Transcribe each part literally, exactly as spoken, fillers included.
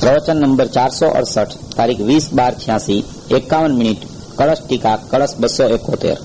प्रवचन नंबर चार सौ अड़सठ तारीख वीस बार छियासी एकावन मिनिट कलश टीका कलश बसो एकोतेर।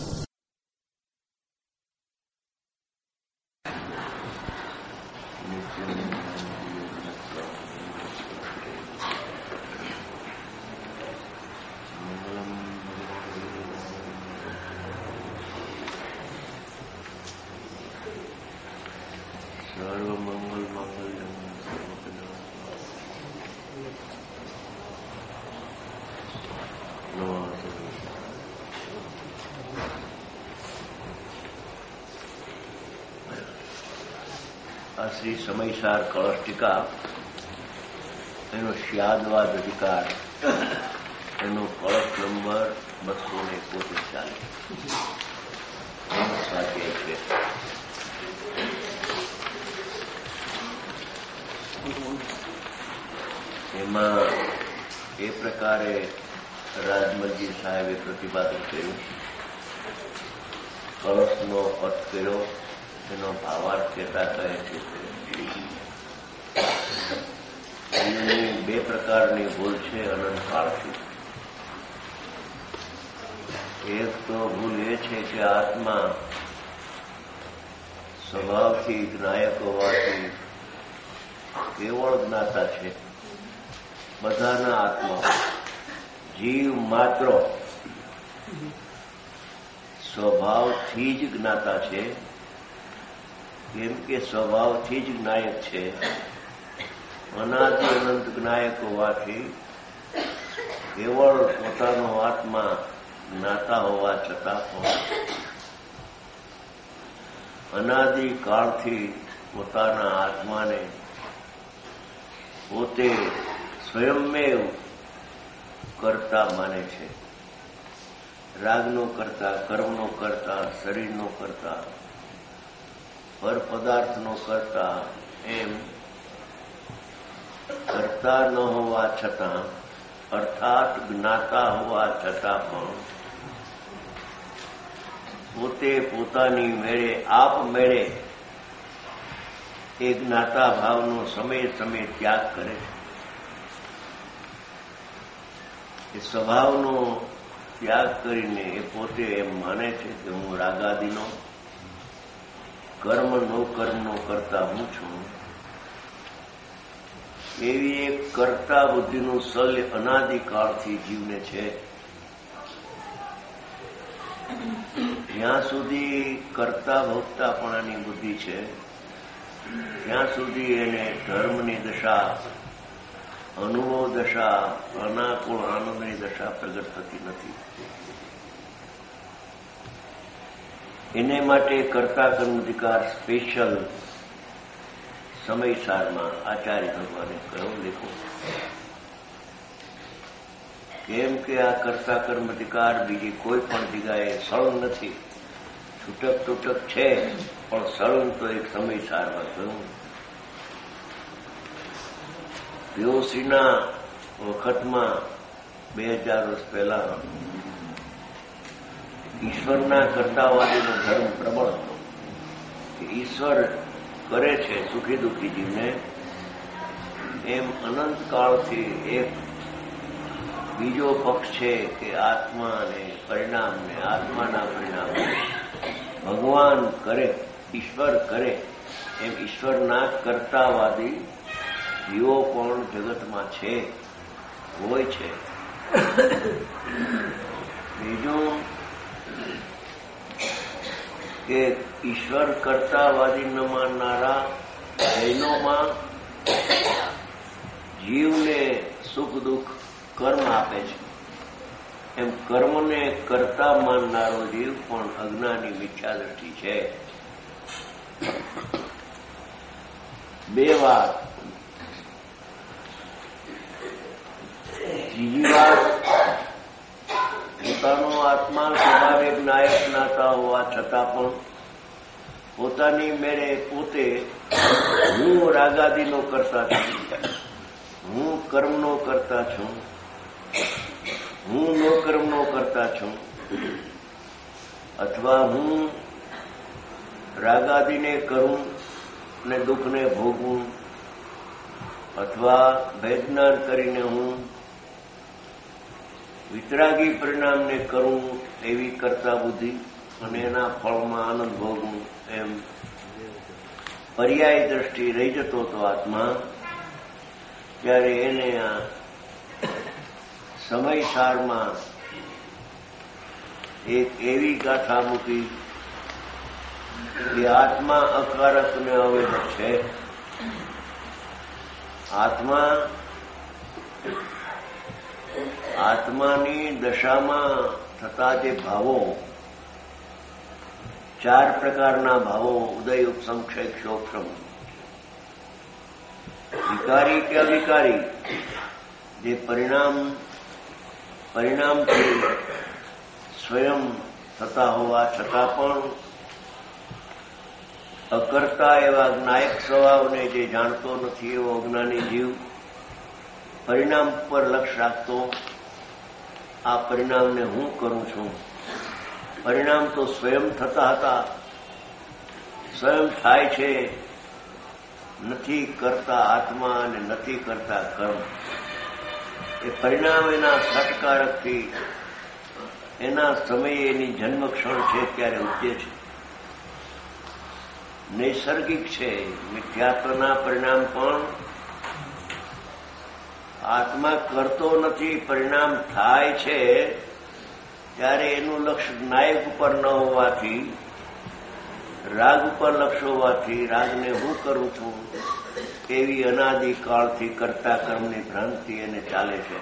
श्री समयसार कलश टीका एनो श्यादवाद अधिकार एनो कलश नंबर बसो ने एकोतेर चालीस स्वाध्याय है। एमा ए प्रकारे राजमलजी साहेबे प्रतिपादन कर्યું कलशनो अर्थ कर्યો એનો ભાવાર્થ કહેતા કહે છે એની બે પ્રકારની ભૂલ છે અનંતકાળથી। એક તો ભૂલ એ છે કે આત્મા સ્વભાવથી જ્ઞાયક હોવાથી કેવળ જ્ઞાતા છે। બધાના આત્મા જીવ માત્ર સ્વભાવથી જ જ્ઞાતા છે, કેમ કે સ્વભાવથી જ જ્ઞાયક છે। અનાદિ અનંત જ્ઞાયક હોવાથી કેવળ પોતાનો આત્મા જ્ઞાતા હોવા છતાં પણ અનાદિ કાળથી પોતાના આત્માને પોતે સ્વયંમેવ કરતા માને છે। રાગનો કરતા, કર્મનો કરતા, શરીરનો કરતા, પર પદાર્થનો કરતા, એમ કરતા ન હોવા છતાં અર્થાત જ્ઞાતા હોવા છતાં પણ પોતે પોતાની મેળે આપ મેળે એ જ્ઞાતા ભાવનો સમય સમય ત્યાગ કરે છે। એ સ્વભાવનો ત્યાગ કરીને એ પોતે એમ માને છે કે હું રાગાદિનો કર્મ નો કર્મનો કરતા હું છું। એવી એક કરતા બુદ્ધિનું શલ્ય અનાદિકાળથી જીવને છે। જ્યાં સુધી કરતા ભોગતાપણાની બુદ્ધિ છે ત્યાં સુધી એને ધર્મની દશા, અનુભવ દશા, અનાકુળ આનંદની દશા પ્રગટ થતી નથી। એને માટે કરતા કર્માધિકાર સ્પેશિયલ સમયસારમાં આચાર્ય ભગવાને કહ્યું લેખો, કેમ કે આ કરતા કર્માધિકાર બીજી કોઈ પણ જગ્યાએ સળંગ નથી, છૂટક તૂટક છે પણ સળંગ તો એક સમયસારમાં કહ્યું। પીઓસીના વખતમાં બે હજાર વર્ષ પહેલા ઈશ્વરના કરતાવાદીનો ધર્મ પ્રબળ હતો કે ઈશ્વર કરે છે સુખી દુઃખી જીવને, એમ અનંતકાળથી એક બીજો પક્ષ છે કે આત્મા અને પરિણામને, આત્માના પરિણામને ભગવાન કરે, ઈશ્વર કરે, એમ ઈશ્વરના કરતાવાદી જીવો પણ જગતમાં છે, હોય છે। બીજું કે ઈશ્વર કરતાવાદી ન માનનારા જૈનોમાં જીવને સુખ દુઃખ કર્મ આપે છે, એમ કર્મને કરતા માનનારો જીવ પણ અજ્ઞાની મિથ્યા દ્રષ્ટિ છે। બે વાત। બીજી વાત, પોતાનો આત્મા સ્વભાવે જ્ઞાયક જ્ઞાતા હોવા છતાં પણ પોતાની મેળે પોતે હું રાગાદિનો કરતા છું, હું કર્મનો કરતા છું, હું નો કર્મનો કરતા છું, અથવા હું રાગાદિને કરું ને દુઃખને ભોગવું, અથવા ભેદજ્ઞાન કરીને હું વિતરાગી પરિણામને કરું એવી કરતા બુદ્ધિ અને એના ફળમાં આનંદ ભોગવું એમ પર્યાય દ્રષ્ટિ રહી જતો હતો આત્મા, ત્યારે એને આ સમયસારમાં એક એવી ગાથા મૂકી કે આત્મા અકારક ને અવેદ છે. આત્મા આત્માની દશામાં થતા જે ભાવો, ચાર પ્રકારના ભાવો, ઉદય, ઉપસમ, ક્ષય, ક્ષોક્ષમ, વિકારી કે અવિકારી, જે પરિણામ પરિણામથી સ્વયં થતા હોવા છતાં પણ અકર્તા એવા જ્ઞાયક સ્વભાવને જે જાણતો નથી એવો અજ્ઞાની જીવ પરિણામ પર લક્ષ્ય રાખતો, આ પરિણામને હું કરું છું. પરિણામ તો સ્વયં થતા હતા, સ્વયં થાય છે, નથી કરતા આત્મા અને નથી કરતા કર્મ. એ પરિણામ એના સટકારકથી એના સમયે એની જન્મક્ષણ છે ત્યારે ઉપજે છે, નૈસર્ગિક છે. મિથ્યાત્વના પરિણામ પણ આત્મા કરતો નથી, પરિણામ થાય છે ત્યારે એનું લક્ષ્ય જ્ઞાયક ઉપર ન હોવાથી, રાગ ઉપર લક્ષ્ય હોવાથી રાગને હું કરું છું એવી અનાદિકાળથી કરતા કર્મની ભ્રાંતિ એને ચાલે છે.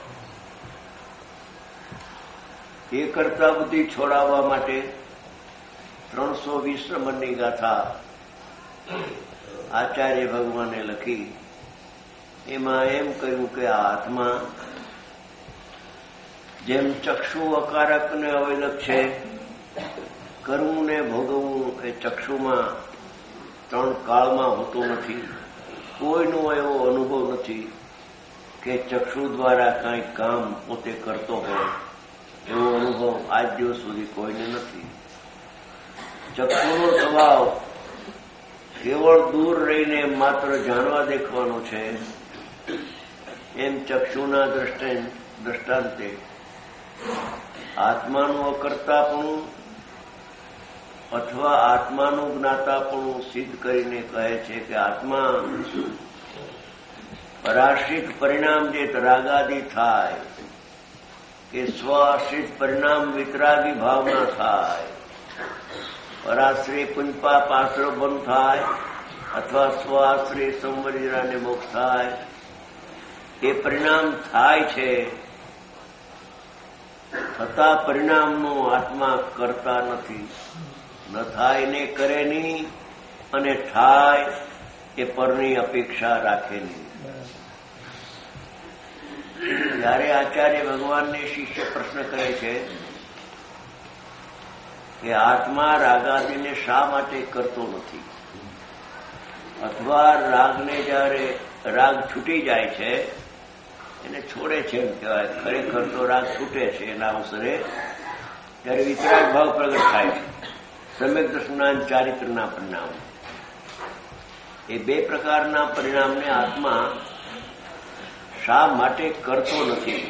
એ કરતા બુદ્ધિ છોડાવવા માટે ત્રણસો વીસ નંબરની ગાથા આચાર્ય ભગવાને લખી. એમાં એમ કહ્યું કે આ આત્મા જેમ ચક્ષુ અકારક ને અવૈલક છે, કરવું ને ભોગવવું એ ચક્ષુમાં ત્રણ કાળમાં હોતું નથી. કોઈનો એવો અનુભવ નથી કે ચક્ષુ દ્વારા કાંઈ કામ પોતે કરતો હોય, એવો અનુભવ આજ દિવસ સુધી કોઈને નથી. ચક્ષુનો સ્વભાવ કેવળ દૂર રહીને માત્ર જાણવા દેખવાનો છે. એમ ચક્ષુના દ્રષ્ટાંતે આત્માનું અકર્તાપણું અથવા આત્માનું જ્ઞાતાપણું સિદ્ધ કરીને કહે છે કે આત્મા પરાશ્રિત પરિણામ જે રાગાદી થાય કે સ્વાશ્રિત પરિણામ વિતરાગી ભાવના થાય, પરાશ્રય પુંજપાપ આશ્રય બંધ થાય અથવા સ્વાશ્રય સંવરિજરાને મોક્ષ થાય, એ પરિણામ થાય છે. થતા પરિણામનો આત્મા કરતા નથી, ન થાય ને કરે નહીં, અને થાય એ પરની અપેક્ષા રાખે નહીં. ત્યારે આચાર્ય ભગવાનને શિષ્ય પ્રશ્ન કરે છે કે આત્મા રાગાદીને શા માટે કરતો નથી, અથવા રાગને જયારે રાગ છૂટી જાય છે એને છોડે છે એમ કહેવાય. ખરેખર તો રાગ છૂટે છે એના અવસરે ત્યારે વિતરાગ ભાવ પ્રગટ થાય છે. સમ્યક દર્શનાન ચારિત્રના પરિણામ, એ બે પ્રકારના પરિણામને આત્મા શા માટે કરતો નથી,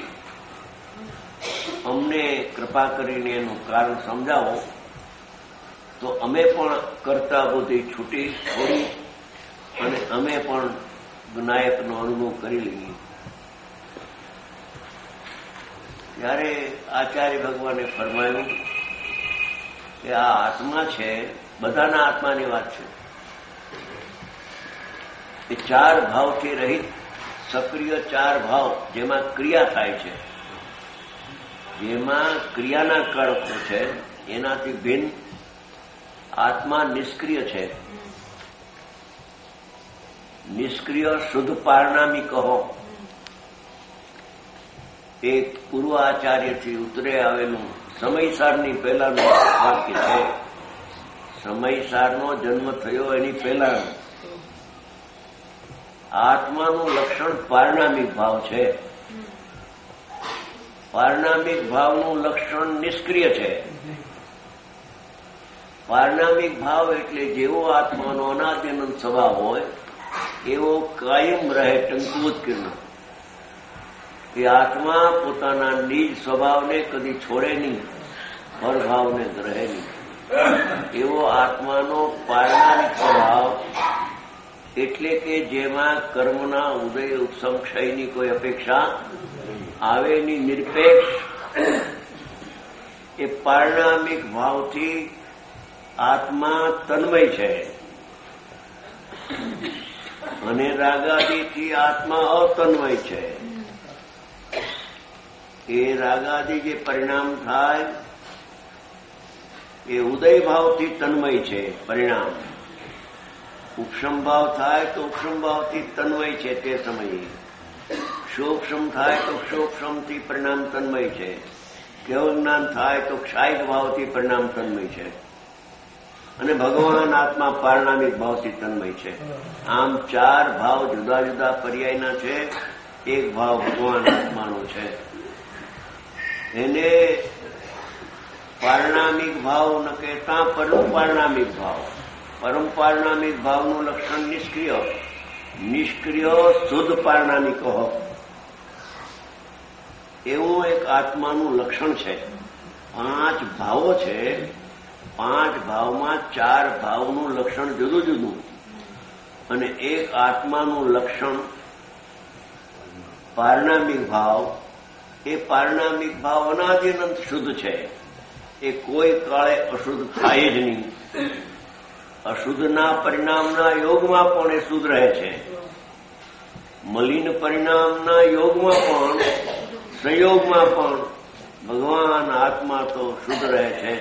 અમને કૃપા કરીને એનું કારણ સમજાવો તો અમે પણ કરતા બુદ્ધિ છૂટી છોડી અને અમે પણ વિનાયકનો અનુભવ કરી લઈએ. ત્યારે આચાર્ય ભગવાને ફરમાયું કે આ આત્મા છે, બધાના આત્માની વાત છે, એ ચાર ભાવથી રહિત સક્રિય ચાર ભાવ જેમાં ક્રિયા થાય છે, જેમાં ક્રિયાના કારકો છે, એનાથી ભિન્ન આત્મા નિષ્ક્રિય છે. નિષ્ક્રિય શુદ્ધ પારણામી કહો, એક પૂર્વ આચાર્યથી ઉતરે આવેલું સમયસારની પહેલાનું વાક્ય છે. સમયસારનો જન્મ થયો એની પહેલા આત્માનું લક્ષણ પારણામિક ભાવ છે. પારણામિક ભાવનું લક્ષણ નિષ્ક્રિય છે. પારણામિક ભાવ એટલે જેવો આત્માનો અનાદ્યનંદ સ્વભાવ હોય એવો કાયમ રહે ટંકુવત કિરણ. એ આત્મા પોતાના નિજ સ્વભાવને કદી છોડે નહીં, પરભાવને ગ્રહે નહીં. એવો આત્માનો પારણામિક સ્વભાવ, એટલે કે જેમાં કર્મના ઉદય ઉપસમ ક્ષયની કોઈ અપેક્ષા આવેની નિરપેક્ષ, એ પારણામિક ભાવથી આત્મા તન્મય છે. અને રાગાદિથી આત્મા અતન્મય છે. એ રાગાદિ જે પરિણામ થાય એ ઉદય ભાવથી તન્મય છે પરિણામ. ઉપશમ ભાવ થાય તો ઉપશમ ભાવથી તન્મય છે તે સમયે. ક્ષોક્ષમ થાય તો ક્ષોક્ષમથી પરિણામ તન્મય છે. કેવળ જ્ઞાન થાય તો ક્ષાયિક ભાવથી પરિણામ તન્મય છે. અને ભગવાન આત્મા પારણામિક ભાવથી તન્મય છે. આમ ચાર ભાવ જુદા જુદા પર્યાયના છે. એક ભાવ ભગવાન આત્માનો છે. એને પારણામિક ભાવ ન કહેતા પરમ પારણામિક ભાવ. પરમ પારણામિક ભાવનું લક્ષણ નિષ્ક્રિય, નિષ્ક્રિય શુદ્ધ પારણામિક એવું એક આત્માનું લક્ષણ છે. પાંચ ભાવો છે. પાંચ ભાવમાં ચાર ભાવનું લક્ષણ જુદું જુદું, અને એક આત્માનું લક્ષણ પારણામિક ભાવ. એ પારણામિક ભાવ અનાદિનંત શુદ્ધ છે. એ કોઈ કાળે અશુદ્ધ થાય જ નહીં. અશુદ્ધના પરિણામના યોગમાં પણ એ શુદ્ધ રહે છે. મલિન પરિણામના યોગમાં પણ, સંયોગમાં પણ ભગવાન આત્મા તો શુદ્ધ રહે છે.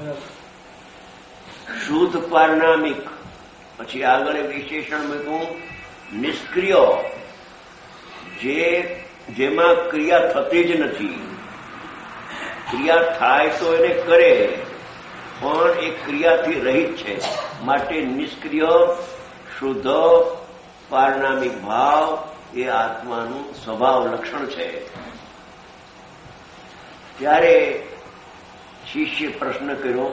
શુદ્ધ પારણામિક. પછી આગળ વિશેષણ મૂકું નિષ્ક્રિય, જે જેમાં ક્રિયા થતી જ નથી. ક્રિયા થાય તો એને કરે, પણ એ ક્રિયાથી રહિત છે. માટે નિષ્ક્રિય શુદ્ધ પારણામિક ભાવ એ આત્માનું સ્વભાવ લક્ષણ છે. ત્યારે શિષ્ય પ્રશ્ન કર્યો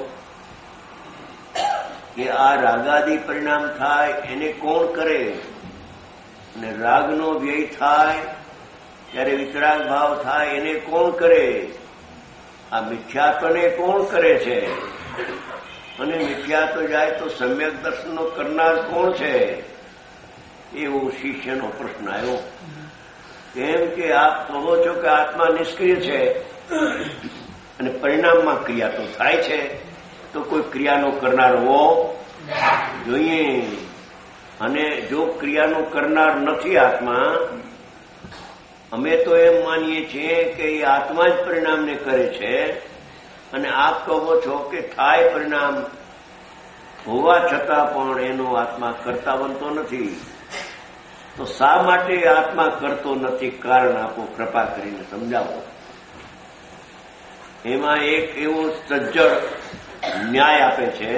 કે આ રાગાદી પરિણામ થાય એને કોણ કરે? અને રાગનો વ્યય થાય ત્યારે વિતરાગ ભાવ થાય એને કોણ કરે? આ મિથ્યાત્વને કોણ કરે છે? અને મિથ્યાત્વ જાય તો સમ્યક દર્શનનો કરનાર કોણ છે? એવો શિષ્યનો પ્રશ્ન આવ્યો. કેમ કે આપ કહો છો કે આત્મા નિષ્ક્રિય છે અને પરિણામમાં ક્રિયા તો થાય છે, તો કોઈ ક્રિયાનો કરનાર હોવો જોઈએ. અને જો ક્રિયાનો કરનાર નથી આત્મા, અમે તો એમ માનીએ છીએ કે એ આત્મા જ પરિણામને કરે છે. અને આપ કહો છો કે થાય પરિણામ હોવા છતાં પણ એનો આત્મા કરતા બનતો નથી. તો શા માટે આત્મા કરતો નથી? કારણ આપો, કૃપા કરીને સમજાવો. એમાં એક એવો સજ્જડ ન્યાય આપે છે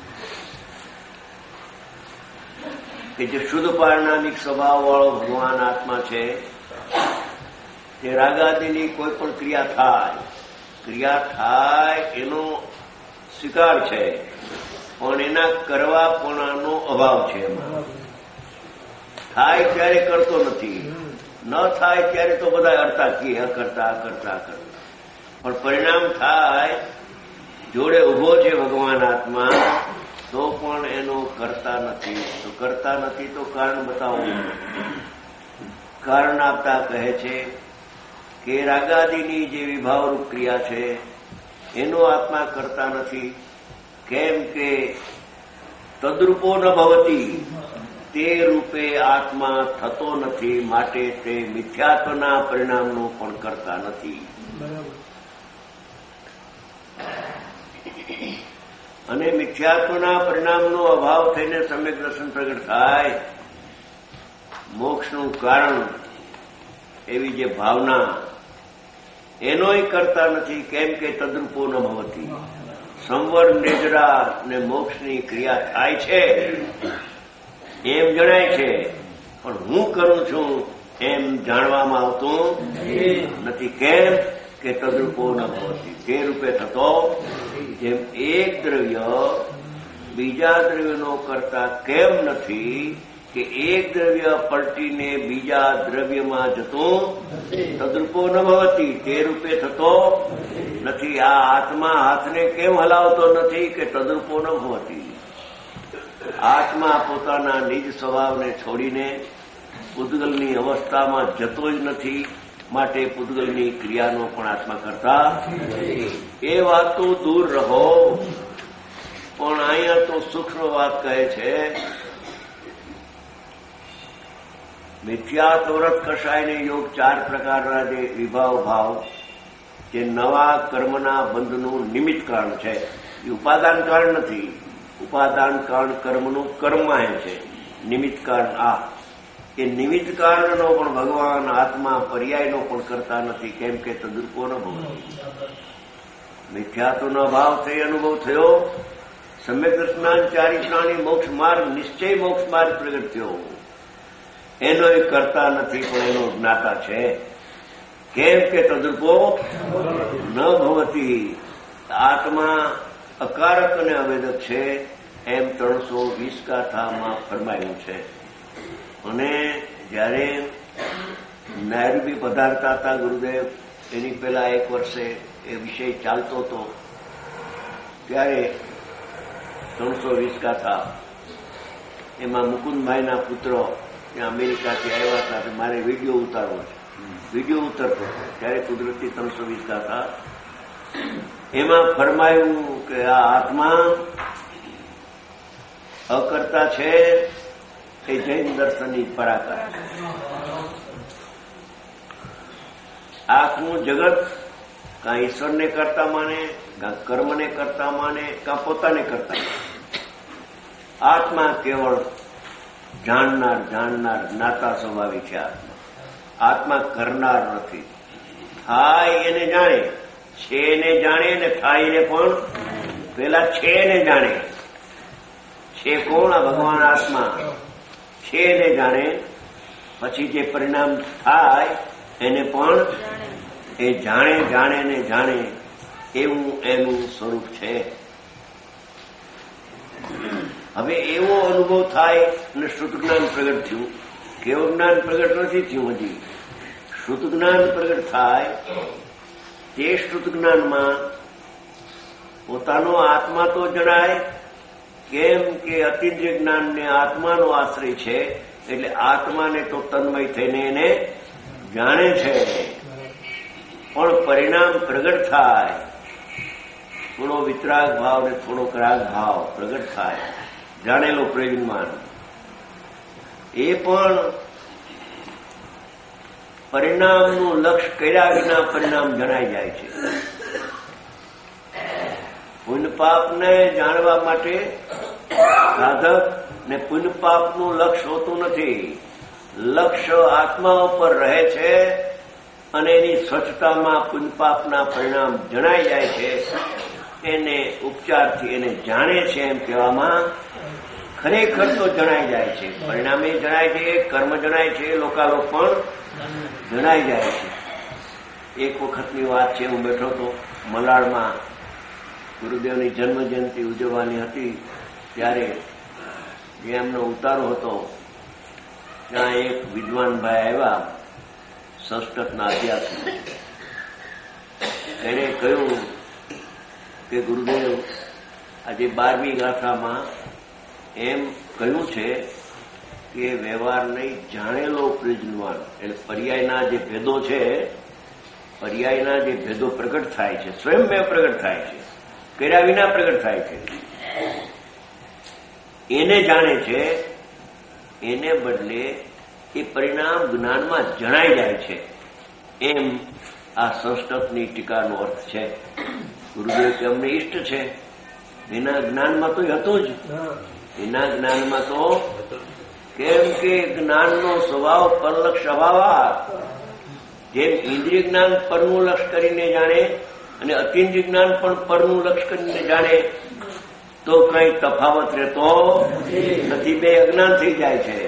કે જે શુદ્ધ પારણામિક સ્વભાવ વાળો ભગવાન આત્મા છે, તે રાગાદિની કોઈ પણ ક્રિયા થાય, ક્રિયા થાય એનો સ્વીકાર છે, પણ એના કરવાપણાનો અભાવ છે. એમાં થાય ત્યારે કરતો નથી, ન થાય ત્યારે તો બધા અડતા કીએ કરતા કરતા કરતા. પણ પરિણામ થાય, જોડે ઉભો છે ભગવાન આત્મા, તો પણ એનો કરતા નથી. તો કરતા નથી તો કારણ બતાવો. કારણ આપતા કહે છે કે રાગાદિની જે વિભાવરૂપ ક્રિયા છે એનો આત્મા કરતા નથી. કેમ કે તદ્રૂપો ન ભવતી, તે રૂપે આત્મા થતો નથી. માટે તે મિથ્યાત્વના પરિણામનો પણ કરતા નથી. અને મિથ્યાત્વના પરિણામનો અભાવ થઈને સમ્યક દર્શન પ્રગટ થાય, મોક્ષનું કારણ એવી જે ભાવના, એનોય કરતા નથી. કેમ કે તદ્રૂપો ન ભવતી. સંવર નેજરા ને મોક્ષની ક્રિયા થાય છે એમ જણાય છે, પણ હું કરું છું એમ જાણવામાં આવતું નથી. કેમ કે તદ્રૂપો ન ભવતી, તે રૂપે થતો. જેમ એક દ્રવ્ય બીજા દ્રવ્યનો કરતા કેમ નથી, કે એક દ્રવ્ય પલટીને બીજા દ્રવ્યમાં જતો તદ્રૂપો ન ભવતી, તે રૂપે થતો નથી. આ આત્મા હાથને કેમ હલાવતો નથી કે તદ્રૂપો ન ભવતી? આત્મા પોતાના નિજ સ્વભાવને છોડીને પૂતગલની અવસ્થામાં જતો જ નથી, માટે પૂતગલની ક્રિયાનો પણ આત્મા કરતા એ વાત તો દૂર રહો. પણ અહીંયા તો સૂક્ષ્મ વાત કહે છે, મિથ્યાત્વરત કષાયને યોગ ચાર પ્રકારના જે વિભાવ ભાવ જે નવા કર્મના બંધનું નિમિત્ત કારણ છે, એ ઉપાદાન કારણ નથી. ઉપાદાન કારણ કર્મનું કર્માય છે, નિમિત્ત કારણ આ. એ નિમિત્ત કારણનો પણ ભગવાન આત્મા પર્યાયનો પણ કરતા નથી, કેમ કે તદ્રૂપો ન ભવ. મિથ્યાત્વનો ભાવ થઈ અનુભવ થયો, સમ્યક દર્શનાન ચારી પ્રાણી મોક્ષ માર્ગ નિશ્ચય મોક્ષ માર્ગ પ્રગટ થયો. એનો એ કરતા નથી, પણ એનો જ્ઞાતા છે, કેમ કે તદ્રૂપો ન ભવતી. આત્મા અકારક અને અવેદક છે, એમ ત્રણસો વીસ ગાથામાં ફરમાયું છે. અને જયારે નૈઋબી પધારતા હતા ગુરુદેવ, એની પહેલા એક વર્ષે એ વિષય ચાલતો હતો, ત્યારે ત્રણસો વીસ ગાથા એમાં મુકુંદભાઈના પુત્રો ત્યાં અમેરિકાથી આવ્યા હતા, મારે વિડીયો ઉતારવો છે. વિડીયો ઉતરતો ત્યારે કુદરતી ત્રણસો વીસ ગાથા એમાં ફરમાયું કે આ આત્મા અકર્તા છે, એ જૈન દર્શનની પરાકાષ્ઠા. આખું જગત કાં ઈશ્વરને કરતા માને, કાં કર્મને કરતા માને, કાં પોતાને કરતા માને. આત્મા કેવળ જાણનાર જાણનાર જ્ઞાતા સ્વભાવી છે. આત્મા આત્મા કરનાર નથી. થાય એને જાણે, છે એને જાણે, ને થાય એને પણ પેલા છે એને જાણે. છે કોણ? આ ભગવાન આત્મા છે એને જાણે, પછી જે પરિણામ થાય એને પણ એ જાણે જાણે ને જાણે, એવું એનું સ્વરૂપ છે. હવે એવો અનુભવ થાય અને શ્રુત જ્ઞાન પ્રગટ થયું. કેવું જ્ઞાન પ્રગટ નથી થયું હજી. શ્રુત જ્ઞાન પ્રગટ થાય, તે શ્રુત જ્ઞાનમાં પોતાનો આત્મા તો જણાય, કેમ કે અતિન્દ્રિય જ્ઞાનને આત્માનો આશ્રય છે, એટલે આત્માને તો તન્મય થઈને એને જાણે છે. પણ પરિણામ પ્રગટ થાય, થોડો વિતરાગ ભાવ ને થોડો રાગ ભાવ પ્રગટ થાય, જાણેલો પ્રયોજનમાન, એ પણ પરિણામનું લક્ષ્ય કર્યા વિના પરિણામ જણાઈ જાય છે. પુણ્ય પાપને જાણવા માટે સાધક ને પુણ્ય પાપનું લક્ષ્ય હોતું નથી. લક્ષ્ય આત્મા ઉપર રહે છે અને એની સ્વચ્છતામાં પુણ્ય પાપના પરિણામ જણાઈ જાય છે. એને ઉપચારથી એને જાણે છે એમ કહેવામાં ખરેખર તો જણાઈ જાય છે. પરિણામે જણાય છે, કર્મ જણાય છે, લોકાલોક પણ જણાઈ જાય છે. એક વખતની વાત છે, હું બેઠો હતો મલાડમાં, ગુરુદેવની જન્મ જયંતિ ઉજવવાની હતી, ત્યારે જે એમનો ઉતારો હતો ત્યાં એક વિદ્વાનભાઈ આવ્યા, સંસ્કૃતના અધ્યાત્મ. એને કહ્યું કે ગુરુદેવ, આજે બારમી ગાથામાં એમ કહ્યું છે કે વ્યવહાર નહીં, જાણેલો પ્રયોજનવાન. એટલે પર્યાયના જે ભેદો છે, પર્યાયના જે ભેદો પ્રગટ થાય છે, સ્વયંમેવ પ્રગટ થાય છે, કર્યા વિના પ્રગટ થાય છે, એને જાણે છે. એને બદલે એ પરિણામ જ્ઞાનમાં જણાઈ જાય છે, એમ આ સંસ્કૃતની ટીકાનો અર્થ છે. ગુરુદેવ કે અમને ઇષ્ટ છે, એના જ્ઞાનમાં તો હતું જ. એના જ્ઞાનમાં તો, કેમ કે જ્ઞાનનો સ્વભાવ પરલક્ષ અભાવ. જેમ ઇન્દ્રિય જ્ઞાન પરનું લક્ષ કરીને જાણે અને અતિન્દ્રિય જ્ઞાન પણ પરનું લક્ષ કરીને જાણે, તો કઈ તફાવત રહેતો નથી. બે અજ્ઞાન થઈ જાય છે.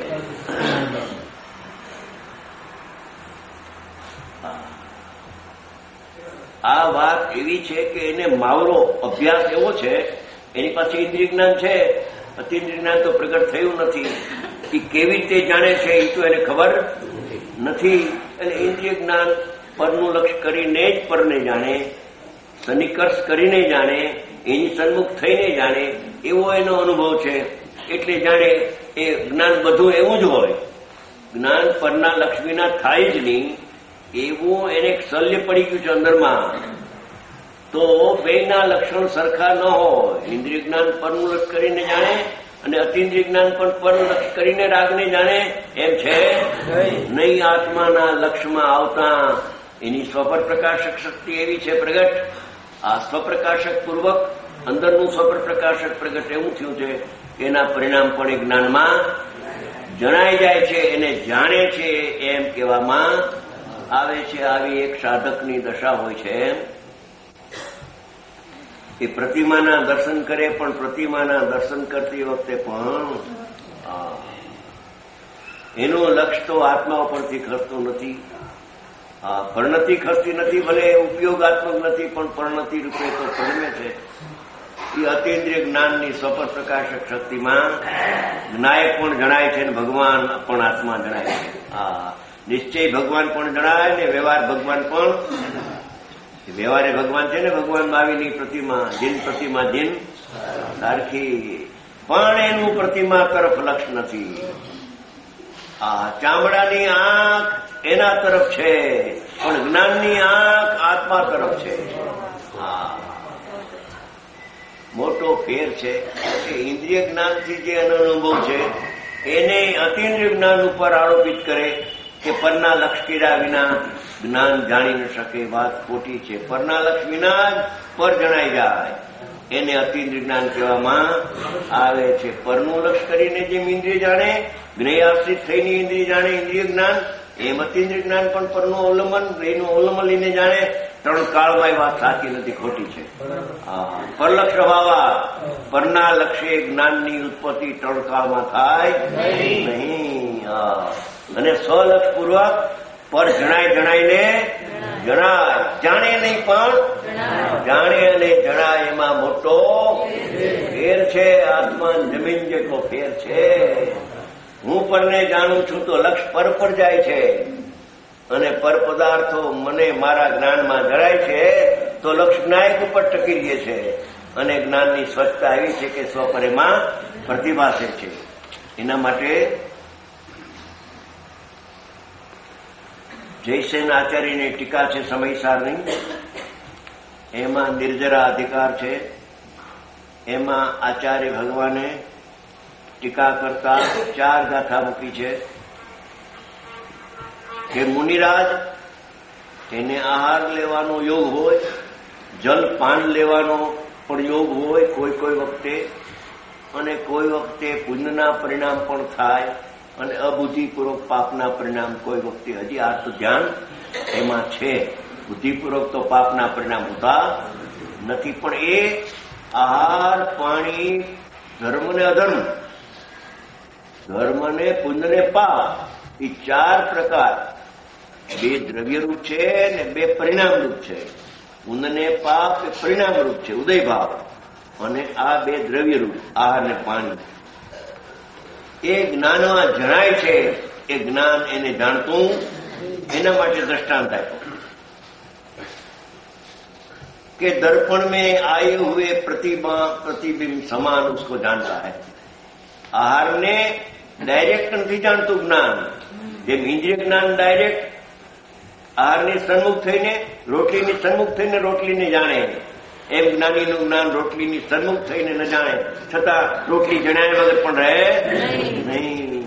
આ વાત એવી છે કે એને માવરો અભ્યાસ એવો છે, એની પાસે ઇન્દ્રિય જ્ઞાન છે, અતિન્દ્રિય જ્ઞાન તો પ્રગટ થયું નથી. એ કેવી રીતે જાણે છે એ તો એને ખબર નથી. એટલે ઇન્દ્રિય જ્ઞાન પરનું લક્ષ્ય કરીને જ પરને જાણે, સન્નિકર્ષ કરીને જાણે, એની સન્મુખ થઈને જાણે, એવો એનો અનુભવ છે. એટલે જાણે એ જ્ઞાન બધું એવું જ હોય, જ્ઞાન પરના લક્ષ્ય વિના થાય જ નહીં, એવું એને શલ્ય પડી ગયું છે અંદરમાં. તો બેના લક્ષણ સરખા ન હોય. ઇન્દ્રિય જ્ઞાન પરનું લક્ષ્ય કરીને જાણે અને અતિન્દ્રિય જ્ઞાન પણ પરનું લક્ષ્ય કરીને રાગને જાણે, એમ છે નહીં. આત્માના લક્ષ્યમાં આવતા એની સ્વપર પ્રકાશક શક્તિ એવી છે પ્રગટ. આ સ્વપ્રકાશક પૂર્વક અંદરનું સ્વપર પ્રકાશક પ્રગટ એવું થયું છે કે એના પરિણામ પણ એ જ્ઞાનમાં જણાઈ જાય છે, એને જાણે છે એમ કહેવામાં આવે છે. આવી એક સાધકની દશા હોય છે. એ પ્રતિમાના દર્શન કરે, પણ પ્રતિમાના દર્શન કરતી વખતે પણ એનું લક્ષ્ય તો આત્મા ઉપરથી ખસતું નથી. હા, પરિણતિ ખસતી નથી, ભલે ઉપયોગાત્મક નથી, પણ પરિણતિ રૂપે તો પરિણમે છે. એ અતિન્દ્રિય જ્ઞાનની સ્વપર પ્રકાશક શક્તિમાં જ્ઞાયક પણ જણાય છે ને ભગવાન પણ આત્મા જણાય છે. હા, નિશ્ચય ભગવાન પણ જણાય ને વ્યવહાર ભગવાન પણ. વ્યવહારે ભગવાન છે ને ભગવાન બાવીની પ્રતિમા, જીન પ્રતિમા જીન સારખી, પણ એનું પ્રતિમા તરફ લક્ષ્ય નથી. આ ચામડાની આંખ એના તરફ છે, પણ જ્ઞાનની આંખ આત્મા તરફ છે. હા, મોટો ફેર છે. ઇન્દ્રિય જ્ઞાનથી જે અનુભવ છે એને અતિન્દ્રિય જ્ઞાન ઉપર આરોપિત કરે કે પરના લક્ષ કર્યા વિના જ્ઞાન જાણી ન શકે. વાત ખોટી છે. પરના લક્ષ વિના જ પર જણાઈ જાય, એને અતિન્દ્રિય જ્ઞાન કહેવામાં આવે છે. પરનું લક્ષ કરીને જેમ ઇન્દ્રિય જાણે, જ્ઞેય આશ્રિત થઈને ઇન્દ્રિય જાણે ઇન્દ્રિય જ્ઞાન, એમ અતિન્દ્રિય જ્ઞાન પણ પરનું અવલંબન, એનું અવલંબન લઈને જાણે. ત્રણ કાળમાં એ વાત સાચી નથી, ખોટી છે. પરલક્ષ ભાવા પરના લક્ષ્ય જ્ઞાનની ઉત્પત્તિ ત્રણ કાળમાં થાય નહીં. અને સ્વલક્ષ પૂર્વક પર જણાય જણાઈને જણાય, જાણે નહીં પણ જાણે અને જણાય, એમાં મોટો ફેર છે. આત્મા જમીન જેટલો ફેર છે. હું પરને જાણું છું તો લક્ષ પર પર જાય છે, અને પર પદાર્થો મને મારા જ્ઞાનમાં જણાય છે તો લક્ષ જ્ઞાયક ઉપર ટકી રહે છે. અને જ્ઞાનની સ્વચ્છતા એવી છે કે સ્વપરેમાં પ્રતિભાસે છે. એના માટે જયસેન આચાર્યની ટીકા છે સમયસારની, એમાં નિર્જરા અધિકાર છે. એમાં આચાર્ય ભગવાને ટીકા કરતા ચાર ગાથા મૂકી છે કે મુનિરાજ એને આહાર લેવાનો યોગ હોય, જલ પાન લેવાનો પણ યોગ હોય કોઈ કોઈ વખતે, અને કોઈ વખતે પુણ્યના પરિણામ પણ થાય, અને અબુદ્ધિપૂર્વક પાપના પરિણામ કોઈ વખતે. હજી આ તો ધ્યાન એમાં છે. બુદ્ધિપૂર્વક તો પાપના પરિણામ હોતા નથી, પણ એ આહાર પાણી ધર્મ ને અધર્મ, ધર્મ ને પુણ્ય ને પાપ, એ ચાર પ્રકાર, બે દ્રવ્યરૂપ છે ને બે પરિણામરૂપ છે. પુણ્ય ને પાપ એ પરિણામરૂપ છે, ઉદય ભાવ, અને આ બે દ્રવ્યરૂપ આહાર ને પાણી. એ જ્ઞાનમાં જણાય છે. એ જ્ઞાન એને જાણતું, એના માટે દ્રષ્ટાંત આપ્યું કે दर्पण में आए हुए प्रतिमा प्रतिबिंब समान उसको जानता है. आहार ने डायरेक्ट नहीं जानતું જ્ઞાન, જેમ ઇન્દ્રિય જ્ઞાન ડાયરેક્ટ આહારની સન્મુખ થઈને રોટલીની સન્મુખ થઈને રોટલીને જાણે, એમ જ્ઞાનીનું જ્ઞાન રોટલીની સન્મુખ થઈને ન જાણે, છતાં રોટલી જણાયા વગર પણ રહે નહીં.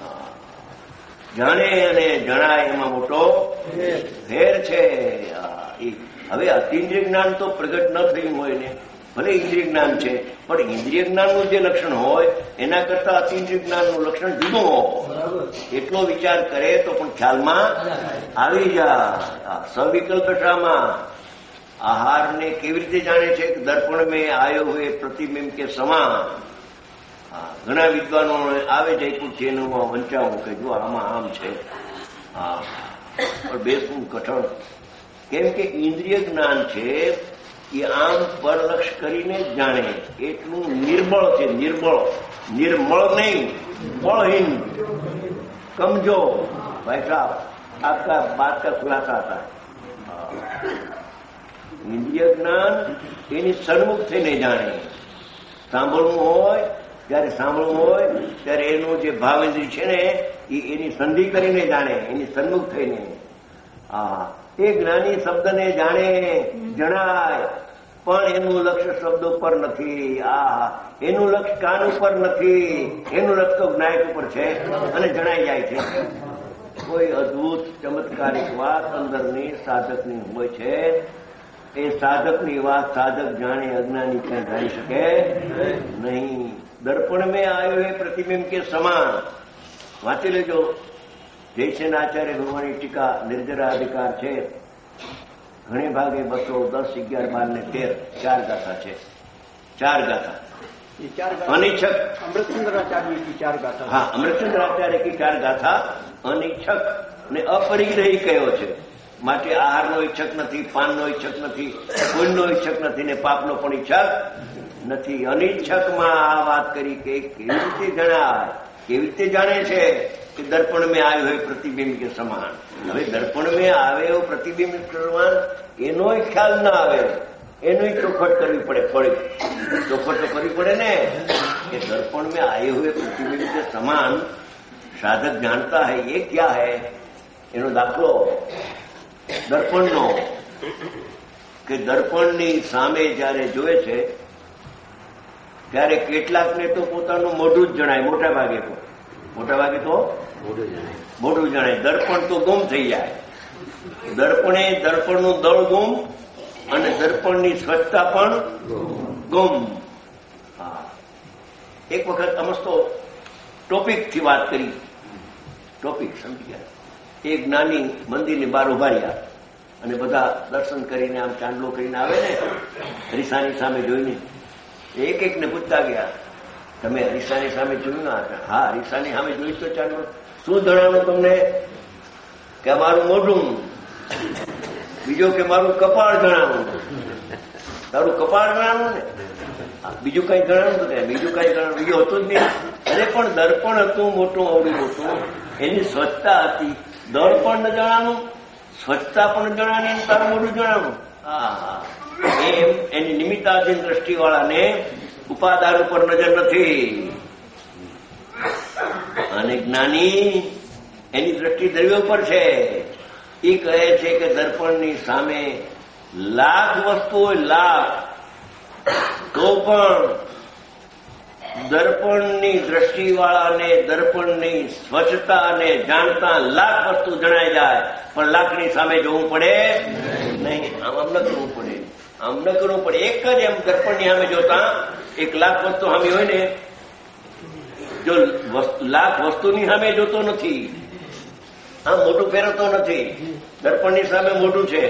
જાણે અને જણાય એમાં મોટો ફેર છે. હવે અતિન્દ્રિય જ્ઞાન તો પ્રગટ ન થયું હોય ને, ભલે ઇન્દ્રિય જ્ઞાન છે, પણ ઇન્દ્રિય જ્ઞાનનું જે લક્ષણ હોય એના કરતા અતિન્દ્રિય જ્ઞાનનું લક્ષણ જુદું હોય. એટલો વિચાર કરે તો પણ ખ્યાલમાં આવી જાય. સવિકલ્પ દશામાં આહારને કેવી રીતે જાણે છે કે દર્પણ મેં આયો હોય પ્રતિબિંબ કે સમાન. ઘણા વિદ્વાનો આવે જયપુરથી એનું વંચાવું કે જો આમાં આમ છે. હા, પણ બેસવું કઠણ, કેમ કે ઇન્દ્રિય જ્ઞાન છે એ આમ પરલક્ષ કરીને જ જાણે. એટલું નિર્બળ છે, નિર્બળ, નિર્મળ નહીં, बलहीन, कमजोर। भाई साहब, आपका बात का खुलासा आता है। ઇન્દ્રિય જ્ઞાન એની સન્મુખ થઈને જાણે. સાંભળવું હોય ત્યારે સાંભળવું હોય ત્યારે એનું જે ભાવેન્દ્રિય છે ને એ એની સંધિ કરીને જાણે, એની સન્મુખ થઈને. હા, એ જ્ઞાની શબ્દને જાણે, જણાય, પણ એનું લક્ષ્ય શબ્દ ઉપર નથી. આ એનું લક્ષ્ય કાન ઉપર નથી, એનું લક્ષ્ય તો જ્ઞાયક ઉપર છે અને જણાઈ જાય છે. કોઈ અદભુત ચમત્કારિક વાત અંદરની સાધકની હોય છે. એ સાધકની વાત સાધક જાણે, અજ્ઞાની ક્યાં જાણી શકે નહીં. દર્પણ મેં આવ્યો એ પ્રતિબિંબ કે સમાન. વાંચી લેજો. જયસેન આચાર્ય ભગવાનની ટીકા નિર્જરા અધિકાર છે. ઘણી ભાગે બસો દસ અગિયાર બાર ને તેર ચાર ગાથા છે. ચાર ગાથા અનિચ્છક અમૃતચંદ્રાચાર્ય કી ચાર ગાથા. હા, અમૃતચંદ્રાચાર્ય કી ચાર ગાથા અનિચ્છક ને અપરિગ્રહી કયો છે. માટે આહારનો ઈચ્છક નથી, પાનનો ઈચ્છક નથી, પુણ્યનો ઈચ્છક નથી ને પાપનો પણ ઈચ્છક નથી. અનિચ્છકમાં આ વાત કરી કે કેવી રીતે જણાય, કેવી રીતે જાણે છે કે દર્પણ મેં આવ્યો હોય પ્રતિબિંબ કે સમાન. હવે દર્પણ મેં આવે એવો પ્રતિબિંબ સમાન એનો ખ્યાલ ના આવે, એનું ચોખવટ કરવી પડે. થોડી ચોખવટ તો કરવી પડે ને કે દર્પણ મેં આવ્યો હોય પ્રતિબિંબ કે સમાન સાધક જાણતા હૈ એ ક્યાં હૈ. એનો દાખલો દર્પણનો કે દર્પણની સામે જયારે જોવે છે ત્યારે કેટલાકને તો પોતાનું મોઢું જ જણાય. મોટા ભાગે તો મોટા ભાગે તો મોઢું જણાય. દર્પણ તો ગુમ થઈ જાય. દર્પણે દર્પણનું દળ ગુમ અને દર્પણની સ્વચ્છતા પણ ગુમ. હા, એક વખત અમસ્તો ટોપિકથી વાત કરી. ટોપિક સમજી ગયા. એક નાની મંદિરની બહાર ઉભા રહ્યા અને બધા દર્શન કરીને આમ ચાંદલો કરીને આવે ને હરીસાની સામે જોઈને એક એકને પૂછતા ગયા, તમે હરીસાની સામે જોયું ના? હા, હરીસાની સામે જોઈશ તો ચાંદલો. શું જણાવું તમને? કે અમારું મોઢું. બીજો કે મારું કપાળ જણાવું. તારું કપાળ જણાવું ને? બીજું કઈ જણાવું તો કે બીજું કઈ જણાવું. બીજું હતું જ નહીં. અરે પણ દર્પણ હતું મોટું, અવડું મોટું. એની સ્વચ્છતા હતી. દળ પણ જણાવું, સ્વચ્છતા પણ જણાવી, તારું મોઢું જણાવું. હા, એમ એની નિમિત્તાધીન દ્રષ્ટિવાળાને ઉપાદાન ઉપર નજર નથી. અને જ્ઞાની એની દ્રષ્ટિ દ્રવ્ય ઉપર છે. એ કહે છે કે દર્પણની સામે લાખ વસ્તુ હોય, લાખ, તો પણ દર્પણની દ્રષ્ટિવાળાને દર્પણની સ્વચ્છતાને જાણતા લાખ વસ્તુ જણાઈ જાય, પણ લાખની સામે જોવું પડે નહીં. આમ આમ ન કરવું પડે, આમ ન કરવું પડે. એક જ એમ દર્પણની સામે જોતા એક લાખ વસ્તુ સામે હોય ને, જો લાખ વસ્તુની સામે જોતો નથી, આમ મોટું ફેરવતો નથી. દર્પણની સામે મોટું છે,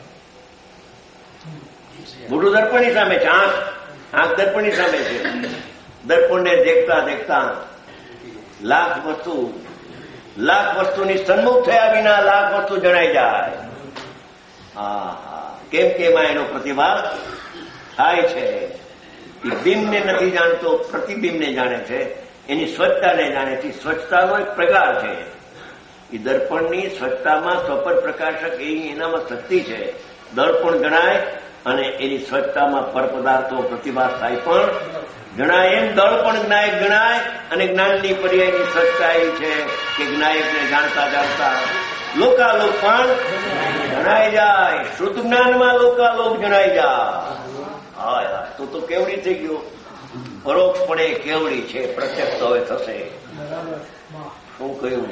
મોટું દર્પણની સામે છે. આંખ આંખ દર્પણની સામે છે. દર્પણને દેખતા દેખતા લાખ વસ્તુ લાખ વસ્તુની સન્મુખ થયા વિના લાખ વસ્તુ જણાઈ જાય. હા હા, કેમ કે એમાં એનો પ્રતિભાવ થાય છે. એ બિંબને નથી જાણતો, પ્રતિબિંબને જાણે છે. એની સ્વચ્છતાને જાણે છે. સ્વચ્છતાનો એક પ્રકાર છે. એ દર્પણની સ્વચ્છતામાં સ્વપર પ્રકાશક એ એનામાં શક્તિ છે. દર્પણ ગણાય અને એની સ્વચ્છતામાં પરપદાર્થો પ્રતિભાસ થાય પણ જણાય. એમ દળ પણ જ્ઞાયક ગણાય અને જ્ઞાનની પર્યાયની સ્વચ્છતા એ છે કે જ્ઞાયકને જાણતા જાણતા લોકાલોક પણ જણાઈ જાય. શુદ્ધ જ્ઞાનમાં લોકાલોક જણાઈ જાય. હા, તો તો કેવડી થઈ ગયો. પરોક્ષપણે કેવડી છે, પ્રત્યક્ષ હવે થશે. શું કહ્યું?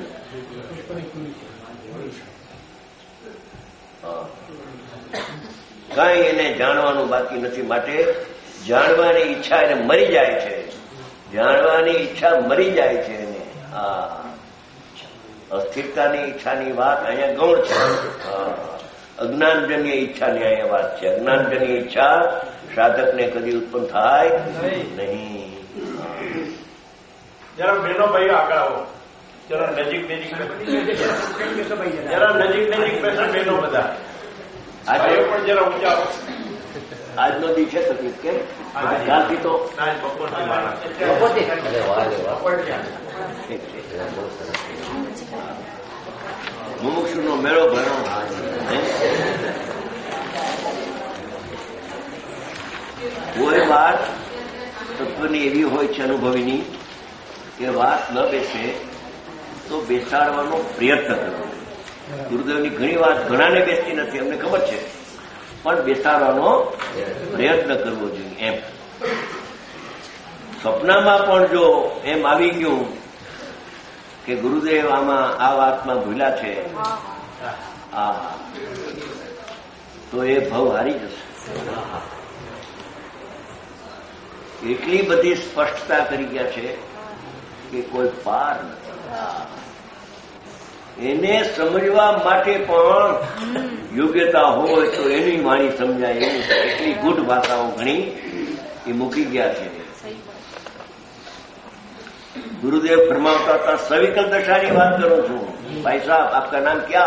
કઈ એને જાણવાનું બાકી નથી. માટે જાણવાની ઈચ્છા એને મરી જાય છે. જાણવાની ઈચ્છા મરી જાય છે એને. હા, અસ્થિરતાની ઈચ્છાની વાત અહીંયા ગૌણ છે. અજ્ઞાનજન્ય ઈચ્છાની અહીંયા વાત છે. અજ્ઞાનજન્ય ઈચ્છા સાધકને કદી ઉત્પન્ન થાય નહીં. જરા બેનો ભાઈઓ આગળ આવો. જરા નજીક નજીક જરા નજીક નજીક બેસા બેનો બધા. આજે પણ જરા ઊંચા આવો. આજનો દી છે તકલીફ કેમ? કાલથી તો બપોરથી મુમુક્ષુનો મેળો ભરો. કોઈ વાત તત્વની એવી હોય છે અનુભવીની કે વાત ન બેસે તો બેસાડવાનો પ્રયત્ન કરવો. ગુરુદેવની ઘણી વાત ઘણાને બેસતી નથી, અમને ખબર છે, પણ બેસાડવાનો પ્રયત્ન કરવો જોઈએ. એમ સપનામાં પણ જો એમ આવી ગયું કે ગુરુદેવ આમાં આ વાતમાં ભૂલ્યા છે, આ તો એ ભવ હારી જશે. એટલી બધી સ્પષ્ટતા કરી ગયા છે કે કોઈ પાર નથી. એને સમજવા માટે પણ યોગ્યતા હોય તો એની વાણી સમજાય એવું એટલી ગુઢ ભાષાઓ ઘણી એ મૂકી ગયા છે. गुरुदेव फरमाता था सविकल दशा की बात करो छू. भाई साहब आपका नाम क्या?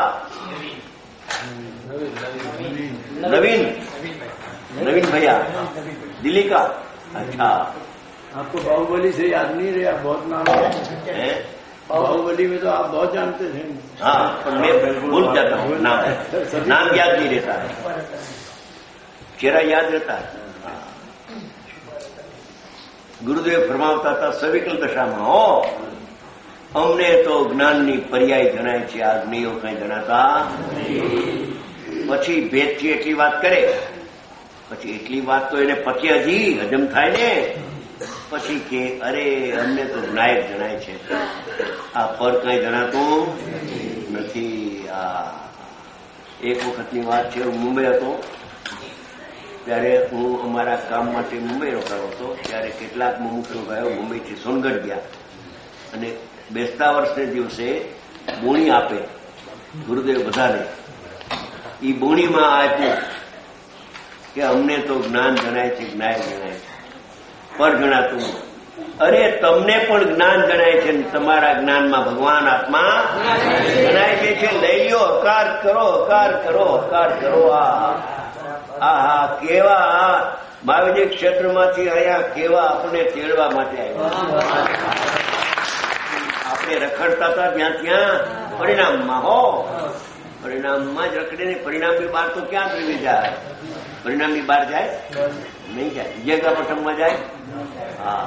नवीन. नवीन भैया दिल्ली का. अच्छा, आपको बाहुबली से याद नहीं रहा? बहुत नाम है बाहुबली में, तो आप बहुत जानते थे. हाँ, पर मैं भूल जाता हूँ नाम. नाम याद नहीं रहता है, चेहरा याद रहता है. ગુરુદેવ ફરમાવતા હતા સવિકલ દશામાં હો અમને તો જ્ઞાનની પર્યાય જણાય છે, આ જ્ઞેયો કઈ જણાતા. પછી ભેદથી એટલી વાત કરે, પછી એટલી વાત તો એને પચે હજી હજમ થાય ને, પછી કે અરે અમને તો જ્ઞાયક જણાય છે, આ પર કઈ જણાતું નથી. આ એક વખતની વાત છે, હું મુંબઈ હતો ત્યારે હું અમારા કામ માટે મુંબઈ રોકાયો હતો. ત્યારે કેટલાક મુમુક્ષો ગયો મુંબઈથી સોનગઢ ગયા અને બેસતા વર્ષને દિવસે બોણી આપે ગુરુદેવ બધાને. એ બોણીમાં આપ્યું કે અમને તો જ્ઞાન જણાય છે, જ્ઞાન જણાય છે, પર જણાતું. અરે તમને પણ જ્ઞાન જણાય છે, તમારા જ્ઞાનમાં ભગવાન આત્મા જણાય છે. લઈ લો, હકાર કરો, હકાર કરો, હકાર કરો. આ હા હા કેવા મહાવીર ક્ષેત્રમાંથી અહીંયા કેવા આપણે તેડવા માટે આવ્યા. આપણે રખડતા હતા ત્યાં ત્યાં પરિણામમાં હો, પરિણામમાં જ રખડે ને. પરિણામની બહાર તો ક્યાં ત્રીવી જાય? પરિણામની બહાર જાય નહીં, જાય જગ્યા પટમમાં જાય. હા,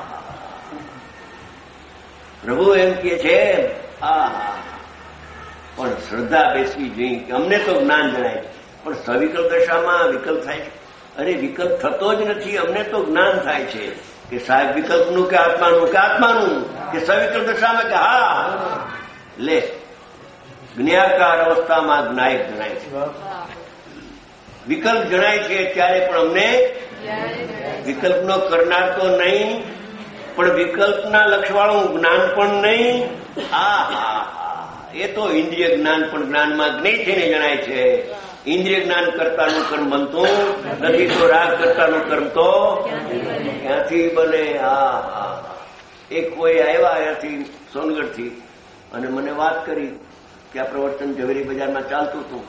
પ્રભુ એમ કે છે હા, પણ શ્રદ્ધા બેસવી જોઈએ કે અમને તો જ્ઞાન જણાય છે, પણ સવિકલ્પ દશામાં વિકલ્પ થાય છે. અરે વિકલ્પ થતો જ નથી, અમને તો જ્ઞાન થાય છે કે સાહેબ વિકલ્પનું કે આત્માનું કે આત્માનું કે સવિકલ્પ દશામાં કે હા લે જ્ઞાકાર અવસ્થામાં જ્ઞાયક જણાય છે. વિકલ્પ જણાય છે ત્યારે પણ અમને વિકલ્પનો કરનાર તો નહીં, પણ વિકલ્પના લક્ષવાળું જ્ઞાન પણ નહીં. હા હા હા એ તો ઇન્દ્રિય જ્ઞાન પણ જ્ઞાનમાં જ્ઞેય થઈને જણાય છે. ઇન્દ્રિય જ્ઞાન કરતાનું કર્મ બનતું નથી, તો રાગ કરતાનું કર્મ તો ક્યાંથી બને? હા હા એક કોઈ આવ્યા અહીંયાથી સોનગઢથી અને મને વાત કરી કે આ પ્રવર્તન ઝવેરી બજારમાં ચાલતું હતું.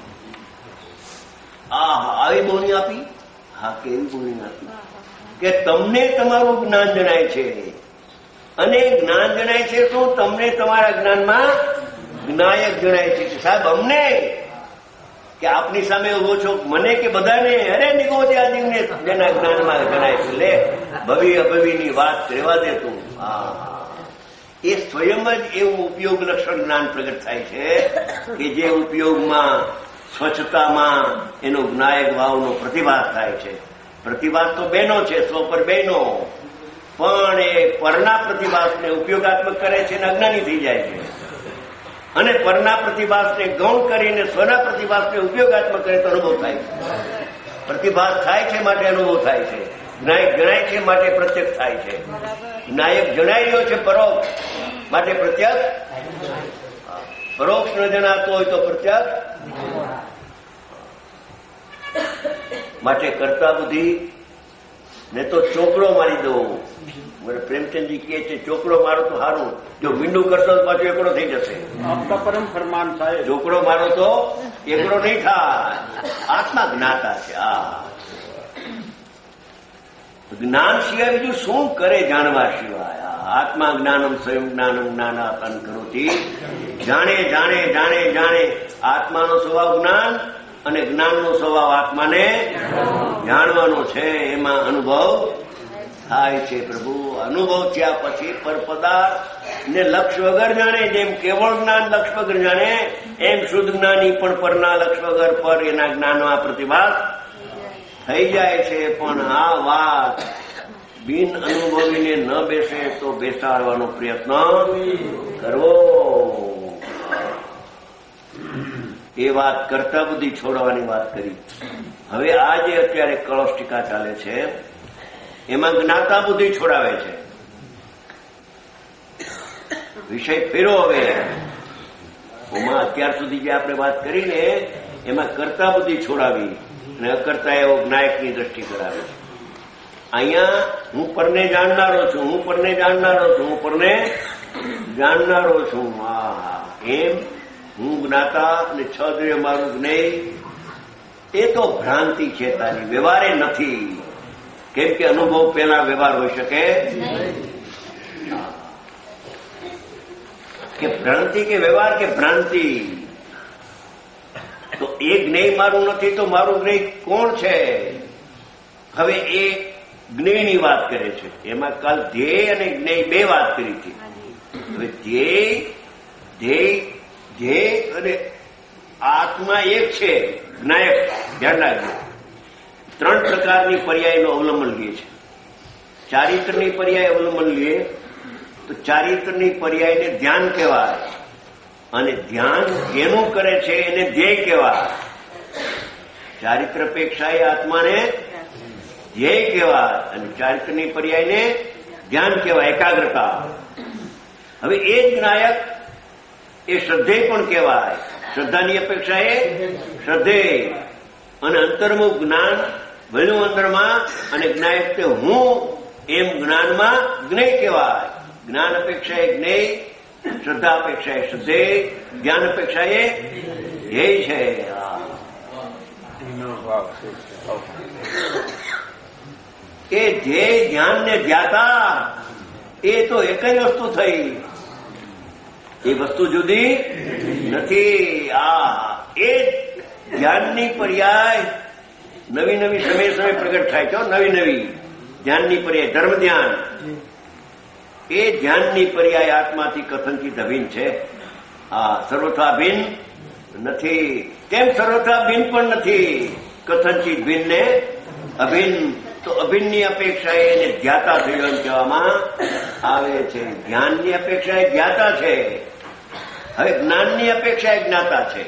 હા હા આવી બોણી આપી. હા કેવી બોણી આપી કે તમને તમારું જ્ઞાન જણાય છે અને જ્ઞાન જણાય છે તો તમને તમારા જ્ઞાનમાં જ્ઞાયક જણાય છે. સાહેબ અમને કે આપની સામે ઉભો છો, મને કે બધાને? અરે નિગોદે આદિને જેના જ્ઞાનમાં જણાય છે. લે ભવિ અભવિની વાત રહેવા દે તું. હા એ સ્વયં જ એવું ઉપયોગ લક્ષણ જ્ઞાન પ્રગટ થાય છે કે જે ઉપયોગમાં સ્વચ્છતામાં એનો જ્ઞાયક ભાવનો પ્રતિભાસ થાય છે. પ્રતિભાસ તો બેનો છે, સ્વ પર બેનો, પણ એ પરના પ્રતિભાસને ઉપયોગાત્મક કરે છે અને અજ્ઞાની થઈ જાય છે. અને પરના પ્રતિભાસને ગૌણ કરીને સ્વના પ્રતિભાસને ઉપયોગાત્મક કરે તો અનુભવ થાય છે. પ્રતિભાસ થાય છે માટે અનુભવ થાય છે, જ્ઞાયક જણાય છે માટે પ્રત્યક્ષ થાય છે. જ્ઞાયક જણાઈ રહ્યો છે પરોક્ષ માટે પ્રત્યક્ષ. પરોક્ષ ન જણાતો હોય તો પ્રત્યક્ષ. માટે કરતા બુદ્ધિ ને તો ચોકડો મારી દો. મને પ્રેમચંદજી કહે છે ચોકડો મારો તો સારું, જો મીંડું કરશો તો પાછો એકડો થઈ જશે. આપકા પરમ ફરમાન થાય. ચોકડો મારો તો એકડો નહીં થાય. આત્મા જ્ઞાતા છે. આ જ્ઞાન સિવાય બીજું શું કરે જાણવા સિવાય? આત્મા જ્ઞાનમ સ્વયં જ્ઞાનમ જ્ઞાનાતન કરોતી. જાણે જાણે જાણે જાણે આત્માનો સ્વભાવ જ્ઞાન અને જ્ઞાનનો સ્વભાવ આત્માને જાણવાનો છે. એમાં અનુભવ થાય છે. પ્રભુ અનુભવ થયા પછી પર પદાર્થ ને લક્ષ વગર જાણે. જેમ કેવળ જ્ઞાન લક્ષ વગર જાણે એમ શુદ્ધ જ્ઞાની પણ પરના લક્ષ વગર પર એના જ્ઞાનમાં પ્રતિભાસ થઈ જાય છે. પણ આ વાત બિન અનુભવીને ન બેસે તો બેસાડવાનો પ્રયત્ન કરવો. એ વાત કરતા બુદ્ધિ છોડવાની વાત કરી. હવે આ જે અત્યારે કળશ ટીકા ચાલે છે એમાં જ્ઞાતા બુદ્ધિ છોડાવે છે. વિષય ફેરો. હવે એમાં અત્યાર સુધી જે આપણે વાત કરીને એમાં કરતા બુદ્ધિ છોડાવી અને અકર્તા એવો જ્ઞાયકની દ્રષ્ટિ કરાવે છે. અહીંયા હું પરને જાણનારો છું, હું પરને જાણનારો છું, હું પરને જાણનારો છું. હા, એમ હું જ્ઞાતા અને છ દ્રવ્ય મારું જ્ઞેય એ તો ભ્રાંતિ છે તારી, વ્યવહારે નથી. કેમ કે અનુભવ પેલા વ્યવહાર હોઈ શકે કે ભ્રાંતિ કે વ્યવહાર કે ભ્રાંતિ. તો એ જ્ઞેય મારું નથી તો મારું જ્ઞેય કોણ છે? હવે એ જ્ઞેયની વાત કરે છે. એમાં કાલ ધ્યેય અને જ્ઞેય બે વાત કરી હતી. હવે ધ્યેય ધ્યેય ધ્યેય અને આત્મા એક છે. જ્ઞાયક ધ્યાન રાખજો. ત્રણ પ્રકારની પર્યાયનું અવલંબન લઈએ છે. ચારિત્રની પર્યાય અવલંબન લઈએ તો ચારિત્રની પર્યાયને ધ્યાન કહેવાય અને ધ્યાન જેનું કરે છે એને ધ્યેય કહેવાય. ચારિત્ર અપેક્ષા એ આત્માને ધ્યેય કહેવાય અને ચારિત્રની પર્યાયને ધ્યાન કહેવાય, એકાગ્રતા. હવે એ જ જ્ઞાયક એ શ્રદ્ધેય પણ કહેવાય. શ્રદ્ધાની અપેક્ષા એ શ્રદ્ધેય અને અંતર્મુખ જ્ઞાન ભલું અંદરમાં અને જ્ઞાયક તે હું એમ જ્ઞાનમાં જ્ઞેય કહેવાય. જ્ઞાન અપેક્ષા એ જ્ઞેય, શ્રદ્ધા અપેક્ષા એ શ્રદ્ધેય, જ્ઞાન અપેક્ષા એ ધ્યેય છે. એ ધ્યેય ધ્યાન ને ધ્યાતા એ તો એક જ વસ્તુ થઈ. એ વસ્તુ જુદી નથી. આ એ ધ્યાનની પર્યાય નવી નવી સમય સમય પ્રગટ થાય છે. નવી નવી ધ્યાનની પર્યાય ધર્મ ધ્યાન એ ધ્યાનની પર્યાય આત્માથી કથનથી અભિન્ન છે. આ સર્વથા ભિન્ન નથી. કેમ સર્વથા ભિન્ન પણ નથી? કથનથી ભિન્ન ને અભિન્ન. તો અભિન્નની અપેક્ષા એને ધ્યાતા થયું કહેવામાં આવે છે. જ્ઞાનની અપેક્ષા એ જ્ઞાતા છે. હવે જ્ઞાનની અપેક્ષા એ જ્ઞાતા છે.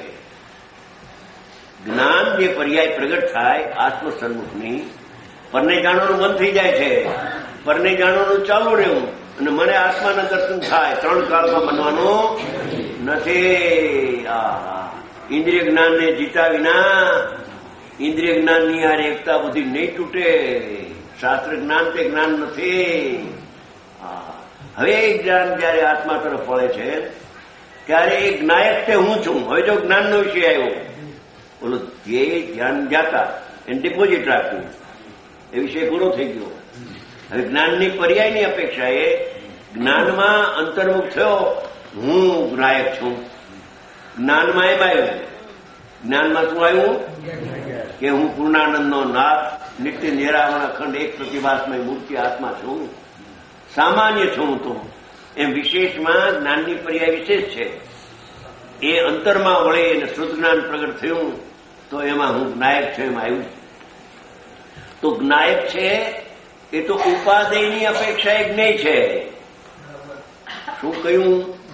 જ્ઞાન જે પર્યાય પ્રગટ થાય આત્મ સન્મુખની, પરને જાણવાનું બંધ થઈ જાય છે, પરને જાણવાનું ચાલુ રહેવું અને મને આત્માના દર્શન થાય. ત્રણ કાળમાં બનવાનું નથી. આ ઇન્દ્રિય જ્ઞાનને જીતા વિના ઇન્દ્રિય જ્ઞાનની આ એકતા બધી નહીં તૂટે. શાસ્ત્ર જ્ઞાન તે જ્ઞાન નથી. હવે એ જ્ઞાન જયારે આત્મા તરફ વળે છે ત્યારે એ જ્ઞાયક તે હું છું. હવે જો જ્ઞાનનો વિષય આવ્યો, બોલો ધ્યેય ધ્યાન જાતા એને ડિપોઝિટ રાખવું એ વિષય પૂરો થઈ ગયો. હવે જ્ઞાનની પર્યાયની અપેક્ષા એ જ્ઞાનમાં અંતર્મુખ થયો. હું જ્ઞાયક છું. જ્ઞાનમાં એમ આવ્યું. જ્ઞાનમાં શું આવ્યું કે હું પૂર્ણાનંદનો નાથ, નિત્ય નિરાવરણ અખંડ એક પ્રતિભાસમય મૂર્તિ આત્મા છું. સામાન્ય છું હું તો. એમ વિશેષમાં જ્ઞાનની પર્યાય વિશેષ છે. એ અંતરમાં વળે અને શુદ્ધ જ્ઞાન પ્રગટ થયું તો એમાં હું જ્ઞાયક છું એમ આવ્યું. તો જ્ઞાયક છે એ તો ઉપાદેયની અપેક્ષા એ જ્ઞેય છે. શું કહ્યું?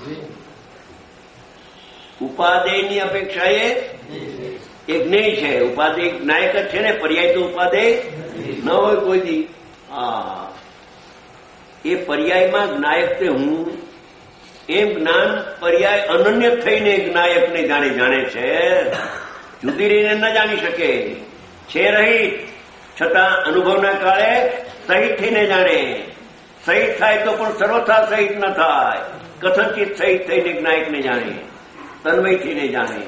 ઉપાદેયની અપેક્ષા એ જ્ઞેય છે. ઉપાદેય જ્ઞાયક જ છે ને. પર્યાય તો ઉપાદેય ન હોય કોઈ દી. હા, એ પર્યાયમાં જ્ઞાયક તે હું એમ જ્ઞાન પર્યાય અનન્ય થઈને જ્ઞાયકને જાણે જાણે છે. જુદી રહીને ન જાણી શકે. છે રહિત છતાં અનુભવના કાળે સહિત થઈને જાણે. સહિત થાય તો પણ સર્વથા સહિત ન થાય. કથનચિત સહિત થઈને જ્ઞાયકને જાણે, તન્મય થઈને જાણે.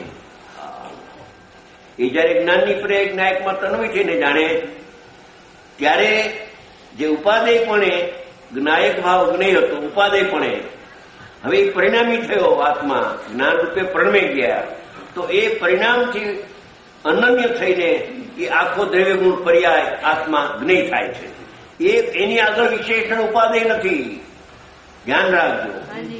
એ જયારે જ્ઞાનની પર્યાય જ્ઞાયકમાં તન્મય થઈને જાણે ત્યારે જે ઉપાદેયપણે જ્ઞાયક ભાવ જ્ઞેય હતો, ઉપાદેયપણે. હવે એ પરિણામી થયો આત્મા, જ્ઞાન રૂપે પરણમે ગયા, તો એ પરિણામથી અનન્ય થઈને એ આખો દ્રવ્ય ગુણ પર્યાય આત્મા જ્ઞેય થાય છે. એ એની આગળ વિશેષણ ઉપાદેય નથી, ધ્યાન રાખજો.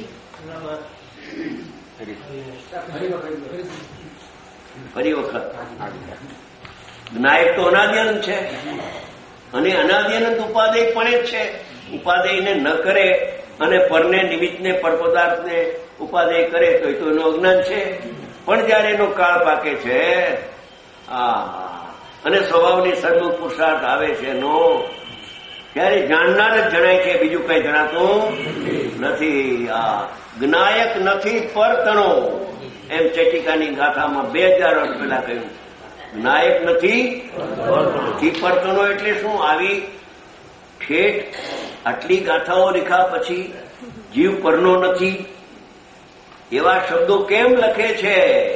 ફરી વખત, જ્ઞાયક તો અનાદ્યનંદ છે, અને અનાદ્યનંદ ઉપાદેય પણ જ છે. ઉપાદેયને ન કરે અને પરને નિમિત્તને પર પદાર્થને ઉપાદેય કરે તો એ તો એનું અજ્ઞાન છે. પણ જયારે એનો કાળ પાકે છે આ અને સ્વભાવની સન્મુખ પુરુષાર્થ આવે છે એનો, ત્યારે જાણનાર જ જણાય છે, બીજું કઈ જણાતું નથી. આ જ્ઞાયક નથી પરતણો, એમ ચેટિકાની ગાથામાં બે હજાર વર્ષ પહેલા કહ્યું. જ્ઞાયક નથી પરતણો એટલે શું? આવી ઠેઠ આટલી ગાથાઓ લીખા પછી જીવ પરનો નથી એવા શબ્દો કેમ લખે છે?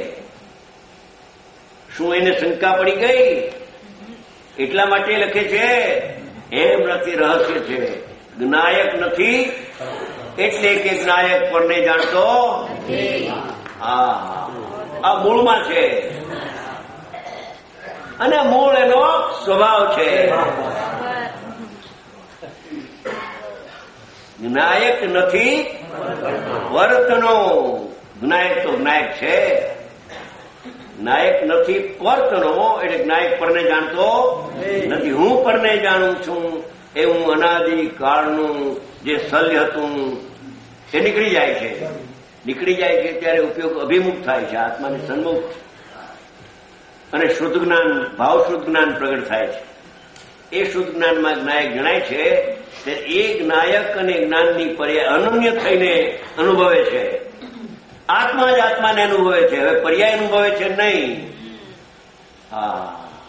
શું એને શંકા પડી ગઈ એટલા માટે લખે છે? એમ નથી, રહસ્ય છે. જ્ઞાયક નથી એટલે કે જ્ઞાયક પરને જાણતો હા, આ મૂળમાં છે, અને મૂળ એનો સ્વભાવ છે. જ્ઞાયક નથી વર્તનો. જ્ઞાયક તો જ્ઞાયક છે, જ્ઞાયક નથી વર્તનો એટલે જ્ઞાયક પરને જાણતો નથી. હું પરને જાણું છું એ હું અનાદિ કાળનું જે શલ્ય હતું એ નીકળી જાય છે. નીકળી જાય છે ત્યારે ઉપયોગ અભિમુખ થાય છે, આત્માની સન્મુખ, અને શુદ્ધ જ્ઞાન, ભાવ શુદ્ધ જ્ઞાન પ્રગટ થાય છે. એ શુદ્ધ જ્ઞાનમાં જ્ઞાયક જણાય છે. એ જ્ઞાયક અને જ્ઞાનની પર્યાય અનન્ય થઈને અનુભવે છે. આત્મા જ આત્માને અનુભવે છે, હવે પર્યાય અનુભવે છે નહીં. હા,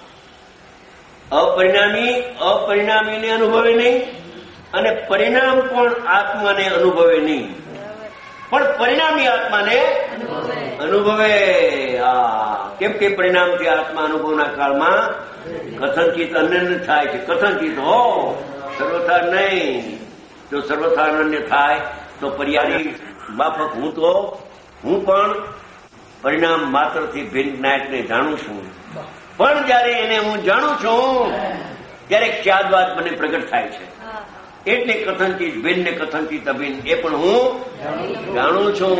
અપરિણામી અપરિણામીને અનુભવે નહીં, અને પરિણામ પણ આત્માને અનુભવે નહીં, પણ પરિણામી આત્માને અનુભવે. હા, કેમ કે પરિણામથી આત્મા અનુભવના કાળમાં કથનચિત અનન્ય થાય છે. કથનચિત હો, સર્વથા નહીં. જો સર્વથા અનન્ય થાય તો પર્યાય માફક હું તો હું પણ પરિણામ માત્રથી ભિન્ન જ્ઞાયકને જાણું છું. પણ જયારે એને હું જાણું છું ત્યારે ખ્યાદવાદ મને પ્રગટ થાય છે. એટલે કથનચિત ભિન્ન ને કથનચિત અભિન્ન એ પણ હું જાણું છું.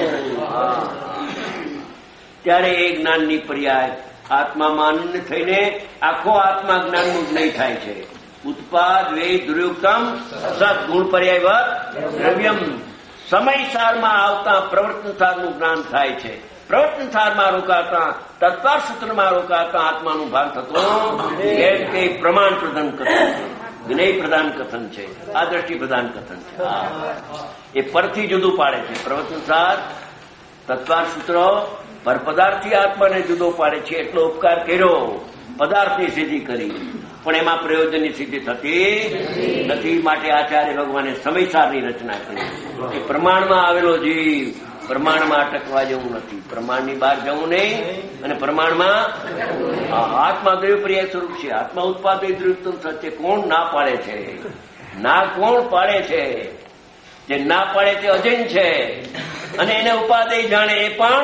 ત્યારે એ જ્ઞાનની પર્યાય આત્મામાં અનન્ય થઈને આખો આત્મા જ્ઞાનનું જ્ઞેય થાય છે. ઉત્પાદ વે દુર્યુક્તમ સત ગુણ પર્યાયવત દ્રવ્યમ. સમય સારમાં આવતા પ્રવર્તન સારનું જ્ઞાન થાય છે. પ્રવર્તન સારમાં રોકાતા, તત્વાર સૂત્રમાં રોકાતા આત્માનું ભાન થતું એમ કે પ્રમાણ પ્રધાન કથન છે, જ્ઞેય પ્રધાન કથન છે, આ દ્રષ્ટિ પ્રધાન કથન છે. એ પરથી જુદું પાડે છે. પ્રવર્તન સાર, તત્વાર સૂત્ર પર પદાર્થથી આત્માને જુદો પાડે છે. એટલો ઉપકાર કર્યો, પદાર્થની સિદ્ધિ કરી, પણ એમાં પ્રયોજનની સિદ્ધિ થતી નથી. માટે આચાર્ય ભગવાને સમયસારની રચના કરી. એ પ્રમાણમાં આવેલો જીવ પ્રમાણમાં અટકવા જેવું નથી, પ્રમાણની બહાર જવું નહીં. અને પ્રમાણમાં આત્મા દ્રવ્ય પર્યાય સ્વરૂપ છે. આત્મા ઉત્પાદ દ્રવ્યુક્તમ સત્ય. કોણ ના પાડે છે? ના કોણ પાડે છે? જે ના પાડે તે અજૈન છે, અને એને ઉપાદેય જાણે એ પણ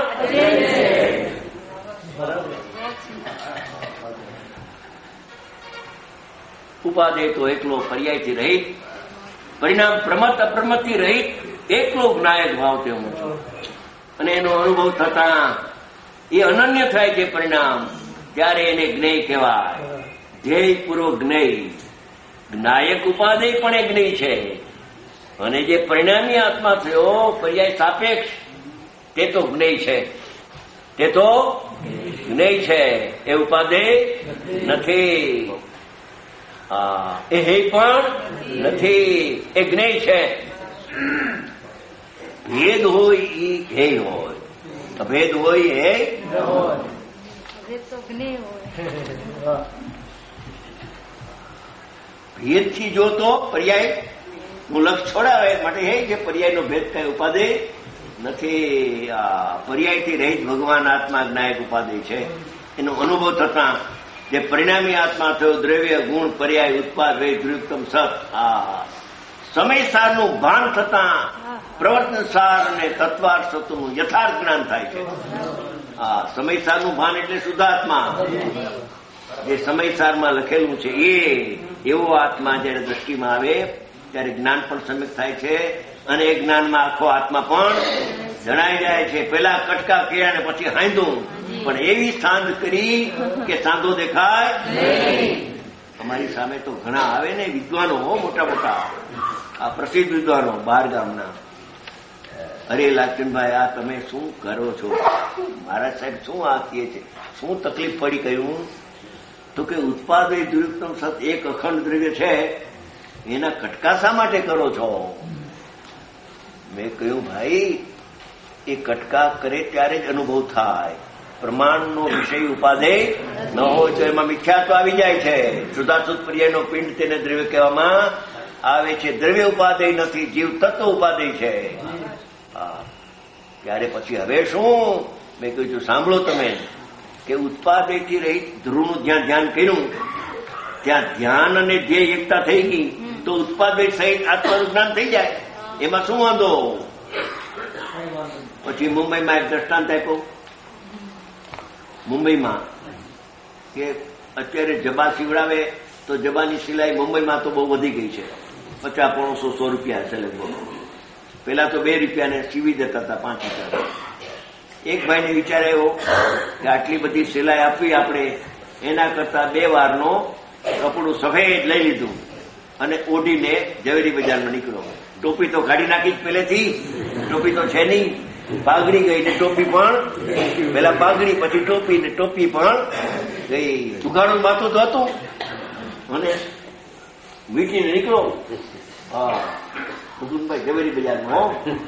ઉપાદેય તો એકલો પર્યાયથી રહિત, પરિણામ પ્રમત અપ્રમતથી રહિત એકલો જ્ઞાયક ભાવ તે હું છું. અને એનો અનુભવ થતા એ અનન્ય થાય છે પરિણામ, ત્યારે એને જ્ઞેય કહેવાય. ધ્યેય પૂર્વ જ્ઞેય. જ્ઞાયક ઉપાદેય પણ એ જ્ઞેય છે, અને જે પરિણામી આત્મા થયો પર્યાય સાપેક્ષ તે તો જ્ઞેય છે. તે તો જ્ઞેય છે, એ ઉપાદેય નથી. એ હે પણ નથી, એ જ્ઞેય છે. ભેદ હોય એ ધ્યેય હોય, અભેદ હોય એ ભેદ થી જોતો પર્યાય હું લક્ષ છોડાવે માટે હે કે પર્યાયનો ભેદ કઈ ઉપાદેય નથી. આ પર્યાયથી રહિત ભગવાન આત્મા જ્ઞાયક ઉપાદેય છે. એનો અનુભવ થતા જે પરિણામી આત્મા થયો દ્રવ્ય ગુણ પર્યાય ઉત્પાદ વે દ્રુક્તમ સત, આ સમય સારનું ભાન થતા પ્રવર્તન સાર અને તત્વાર સત્વનું યથાર્થ જ્ઞાન થાય છે. હા, સમય સારનું ભાન એટલે શુદ્ધાત્મા, જે સમય સારમાં લખેલું છે એ એવો આત્મા જયારે દ્રષ્ટિમાં આવે ત્યારે જ્ઞાન પણ સમ્યક થાય છે અને એ જ્ઞાનમાં આખો આત્મા પણ જણાઈ જાય છે. પેલા કટકા કર્યા ને પછી હાંધું, પણ એવી સાંધ કરી કે સાંધો દેખાય. અમારી સામે તો ઘણા આવે ને વિદ્વાનો, મોટા મોટા આ પ્રસિદ્ધ વિદ્વાનો બહાર ગામના. અરે લાલચંદભાઈ, આ તમે શું કરો છો? મહારાજ સાહેબ શું આ કહે છે? શું તકલીફ પડી? કહ્યું તો કે ઉત્પાદય દ્રવ્યુક્તમ સત એક અખંડ દ્રવ્ય છે, એના કટકા શા માટે કરો છો? મેં કહ્યું ભાઈ, એ કટકા કરે ત્યારે જ અનુભવ થાય. પ્રમાણનો વિષય ઉપાદેય ન હોય તો એમાં મિથ્યાત્વ આવી જાય છે. શુદ્ધાશુદ્ધ પર્યાયનો પિંડ તેને દ્રવ્ય કહેવામાં આવે છે. દ્રવ્ય ઉપાદેય નથી, જીવ તત્વ ઉપાદેય છે. ત્યારે પછી હવે શું? મેં કહ્યું સાંભળો તમે, કે ઉત્પાદયથી રહિત ધ્રુવનું જ્યાં ધ્યાન કર્યું ત્યાં ધ્યાન અને ધ્યેય એકતા થઈ ગઈ તો ઉત્પાદય સહિત આત્માનું જ્ઞાન થઈ જાય. એમાં શું વાંધો? પછી મુંબઈમાં એક દ્રષ્ટાંત આપ્યો. મુંબઈમાં કે અત્યારે જબા સીવડાવે તો જબાની સિલાઈ મુંબઈમાં તો બહુ વધી ગઈ છે. પચાસ પોણસો સો રૂપિયા છે લગભગ. પેલા તો બે રૂપિયાને સીવી દેતા હતા, પાંચ રૂપિયા. એક ભાઈને વિચાર આવ્યો કે આટલી બધી સિલાઈ આપવી આપણે, એના કરતા બે વારનો કપડું સફેદ લઈ લીધું અને ઓઢીને ઝવેરી બજારમાં નીકળ્યો. ટોપી તો કાઢી નાખી જ પહેલેથી, ટોપી તો છે નહીં. પાઘડી ગઈ ને ટોપી પણ, પેલા પાઘડી પછી ટોપી ને ટોપી પણ ગઈ. ઉઘાડું માથું તો હતું અને વીટીને નીકળો. હા, કુટુંબભાઈ ઝવેરી બજારમાં.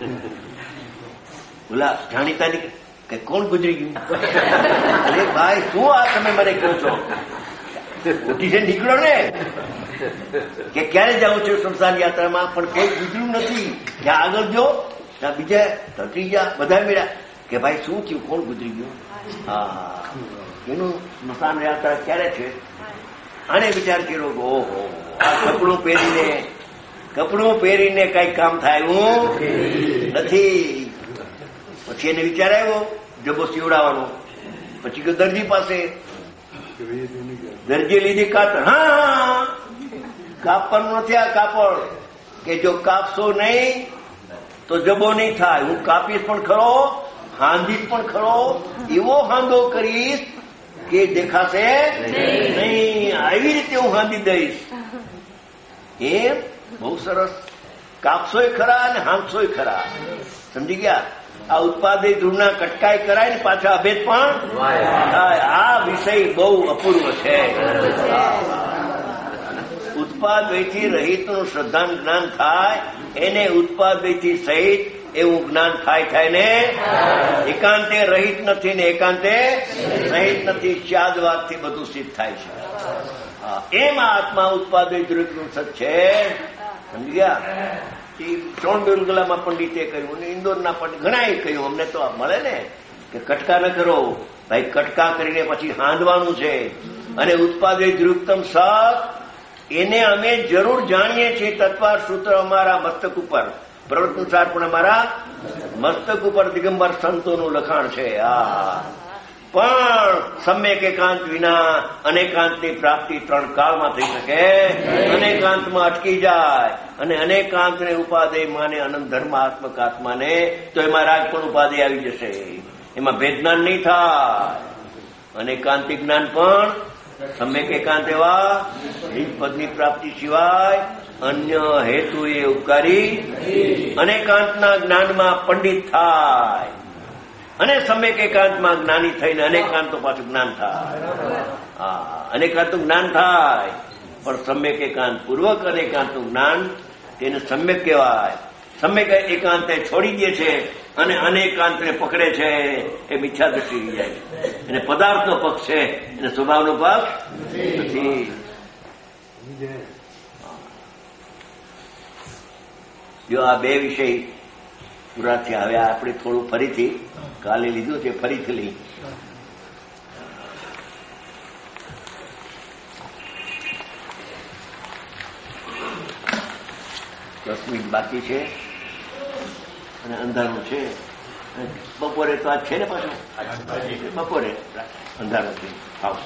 બોલા જાણીતા ની કે કોણ ગુજરી ગયું? અરે ભાઈ, શું આ તમે મને કહો છો? ઉઠી છે નીકળો ને, કે ક્યારે જાઉં છું સંસાર યાત્રામાં, પણ કઈ ગુજર્યું નથી. ત્યાં આગળ જો, ત્યાં બીજા ધરતી ગયા, બધા મેળ્યા કે ભાઈ શું થયું, કોણ ગુજરી ગયું? હા, એનું સ્મશાન યાત્રા ક્યારે છે? આને વિચાર કર્યો કે ઓહો, આ કપડું પહેરીને કપડું પહેરીને કઈ કામ થાય એવું નથી. પછી એને વિચાર આવ્યો જબો સીવડાવવાનો. પછી ગયો દરજી પાસે, દરજી લીધી કાતર. હા, કાપડનું નથી આ કાપડ, કે જો કાપશો નહીં તો જબો નહીં થાય. હું કાપીશ પણ ખરો, હાંધીશ પણ ખરો, એવો હાંધો કરીશ કે દેખાશે નહીં. આવી રીતે હું હાંધી દઈશ. એમ બહુ સરસ. કાપશોય ખરા અને હાંધશોય ખરા. સમજી ગયા? આ ઉત્પાદય ધ્રુવના કટકાઈ કરાય ને પાછા અભેદ પણ થાય. આ વિષય બહુ અપૂર્વ છે. ઉત્પાદયથી રહિતનું શ્રદ્ધાન જ્ઞાન થાય, એને ઉત્પાદયથી સહિત એવું જ્ઞાન થાય થાય ને. એકાંતે રહિત નથી ને એકાંતે સહિત નથી. શાદવાદથી બધું સિદ્ધ થાય છે. એમ આત્મા ઉત્પાદય દ્રવ્યનું સત છે. સમજી ગયા? સોનડુલગલામાં પંડિતે કહ્યું ને ઇન્દોરના પંડિત ઘણા કહ્યું. અમને તો મળે ને કે કટકા ન કરો ભાઈ, કટકા કરીને પછી હાંધવાનું છે. અને ઉત્પાદય દ્રુક્તમ સત એને અમે જરૂર જાણીએ છીએ. તત્વાર સૂત્ર અમારા મસ્તક ઉપર, પ્રવૃત્તિસાર પણ અમારા મસ્તક ઉપર દિગંબર સંતોનું લખાણ છે. આ પણ સમ્યક એકાંત વિના અનેકાંતની પ્રાપ્તિ ત્રણ કાળમાં થઈ શકે. અનેકાંતમાં અટકી જાય અને અનેકાંતને ઉપાદેય માને અનંત ધર્માત્મક આત્માને, તો એમાં રાગ પણ ઉપાદેય આવી જશે. એમાં ભેદજ્ઞાન નહીં થાય. અનેકાંતિક જ્ઞાન પણ સમ્યક એકાંત એવા નિજ પદની પ્રાપ્તિ સિવાય અન્ય હેતુ એ ઉપકારી અનેકાંતના જ્ઞાનમાં પંડિત થાય અને સમ્યક એકાંતમાં જ્ઞાની થઈને અનેકાંતો પાછું જ્ઞાન થાય. હા, અનેકાંતનું જ્ઞાન થાય પણ સમ્યક એકાંત પૂર્વક અનેકાંતનું જ્ઞાન તેને સમ્યક કહેવાય. સમ્યક એકાંતે છોડી દે છે અને અનેકાંતને પકડે છે, એ મિથ્યા દ્રષ્ટિ જાય. એને પદાર્થનો પક્ષ છે, એને સ્વભાવનો પક્ષ નથી. જો આ બે વિષય પૂરા થયા. હવે આપણે થોડું ફરીથી કાલે લીધું છે, ફરીથી લઈ. દસ મિનિટ બાકી છે અને અંધારું છે. બપોરે તો આજ છે ને પાછું બપોરે અંધારું છે આવશે.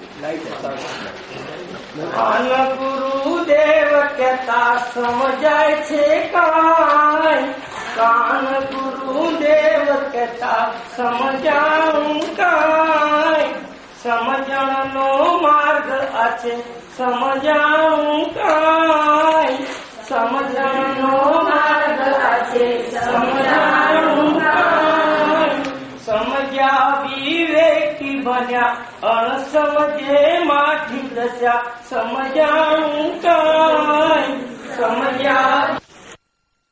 ગુરુદેવ કહેતા સમજાય છે કાંઈ, કાન ગુરુદેવ કહેતા સમજાવું કાંઈ, સમજણનો માર્ગ આ છે સમજાવું કાંઈ, સમજણનો માર્ગ આ છે સમજાવું કાંઈ, સમજ્યા વિવેકી બન્યા અણસમજે માઠી દશા સમજાવું કાંઈ, સમજ્યા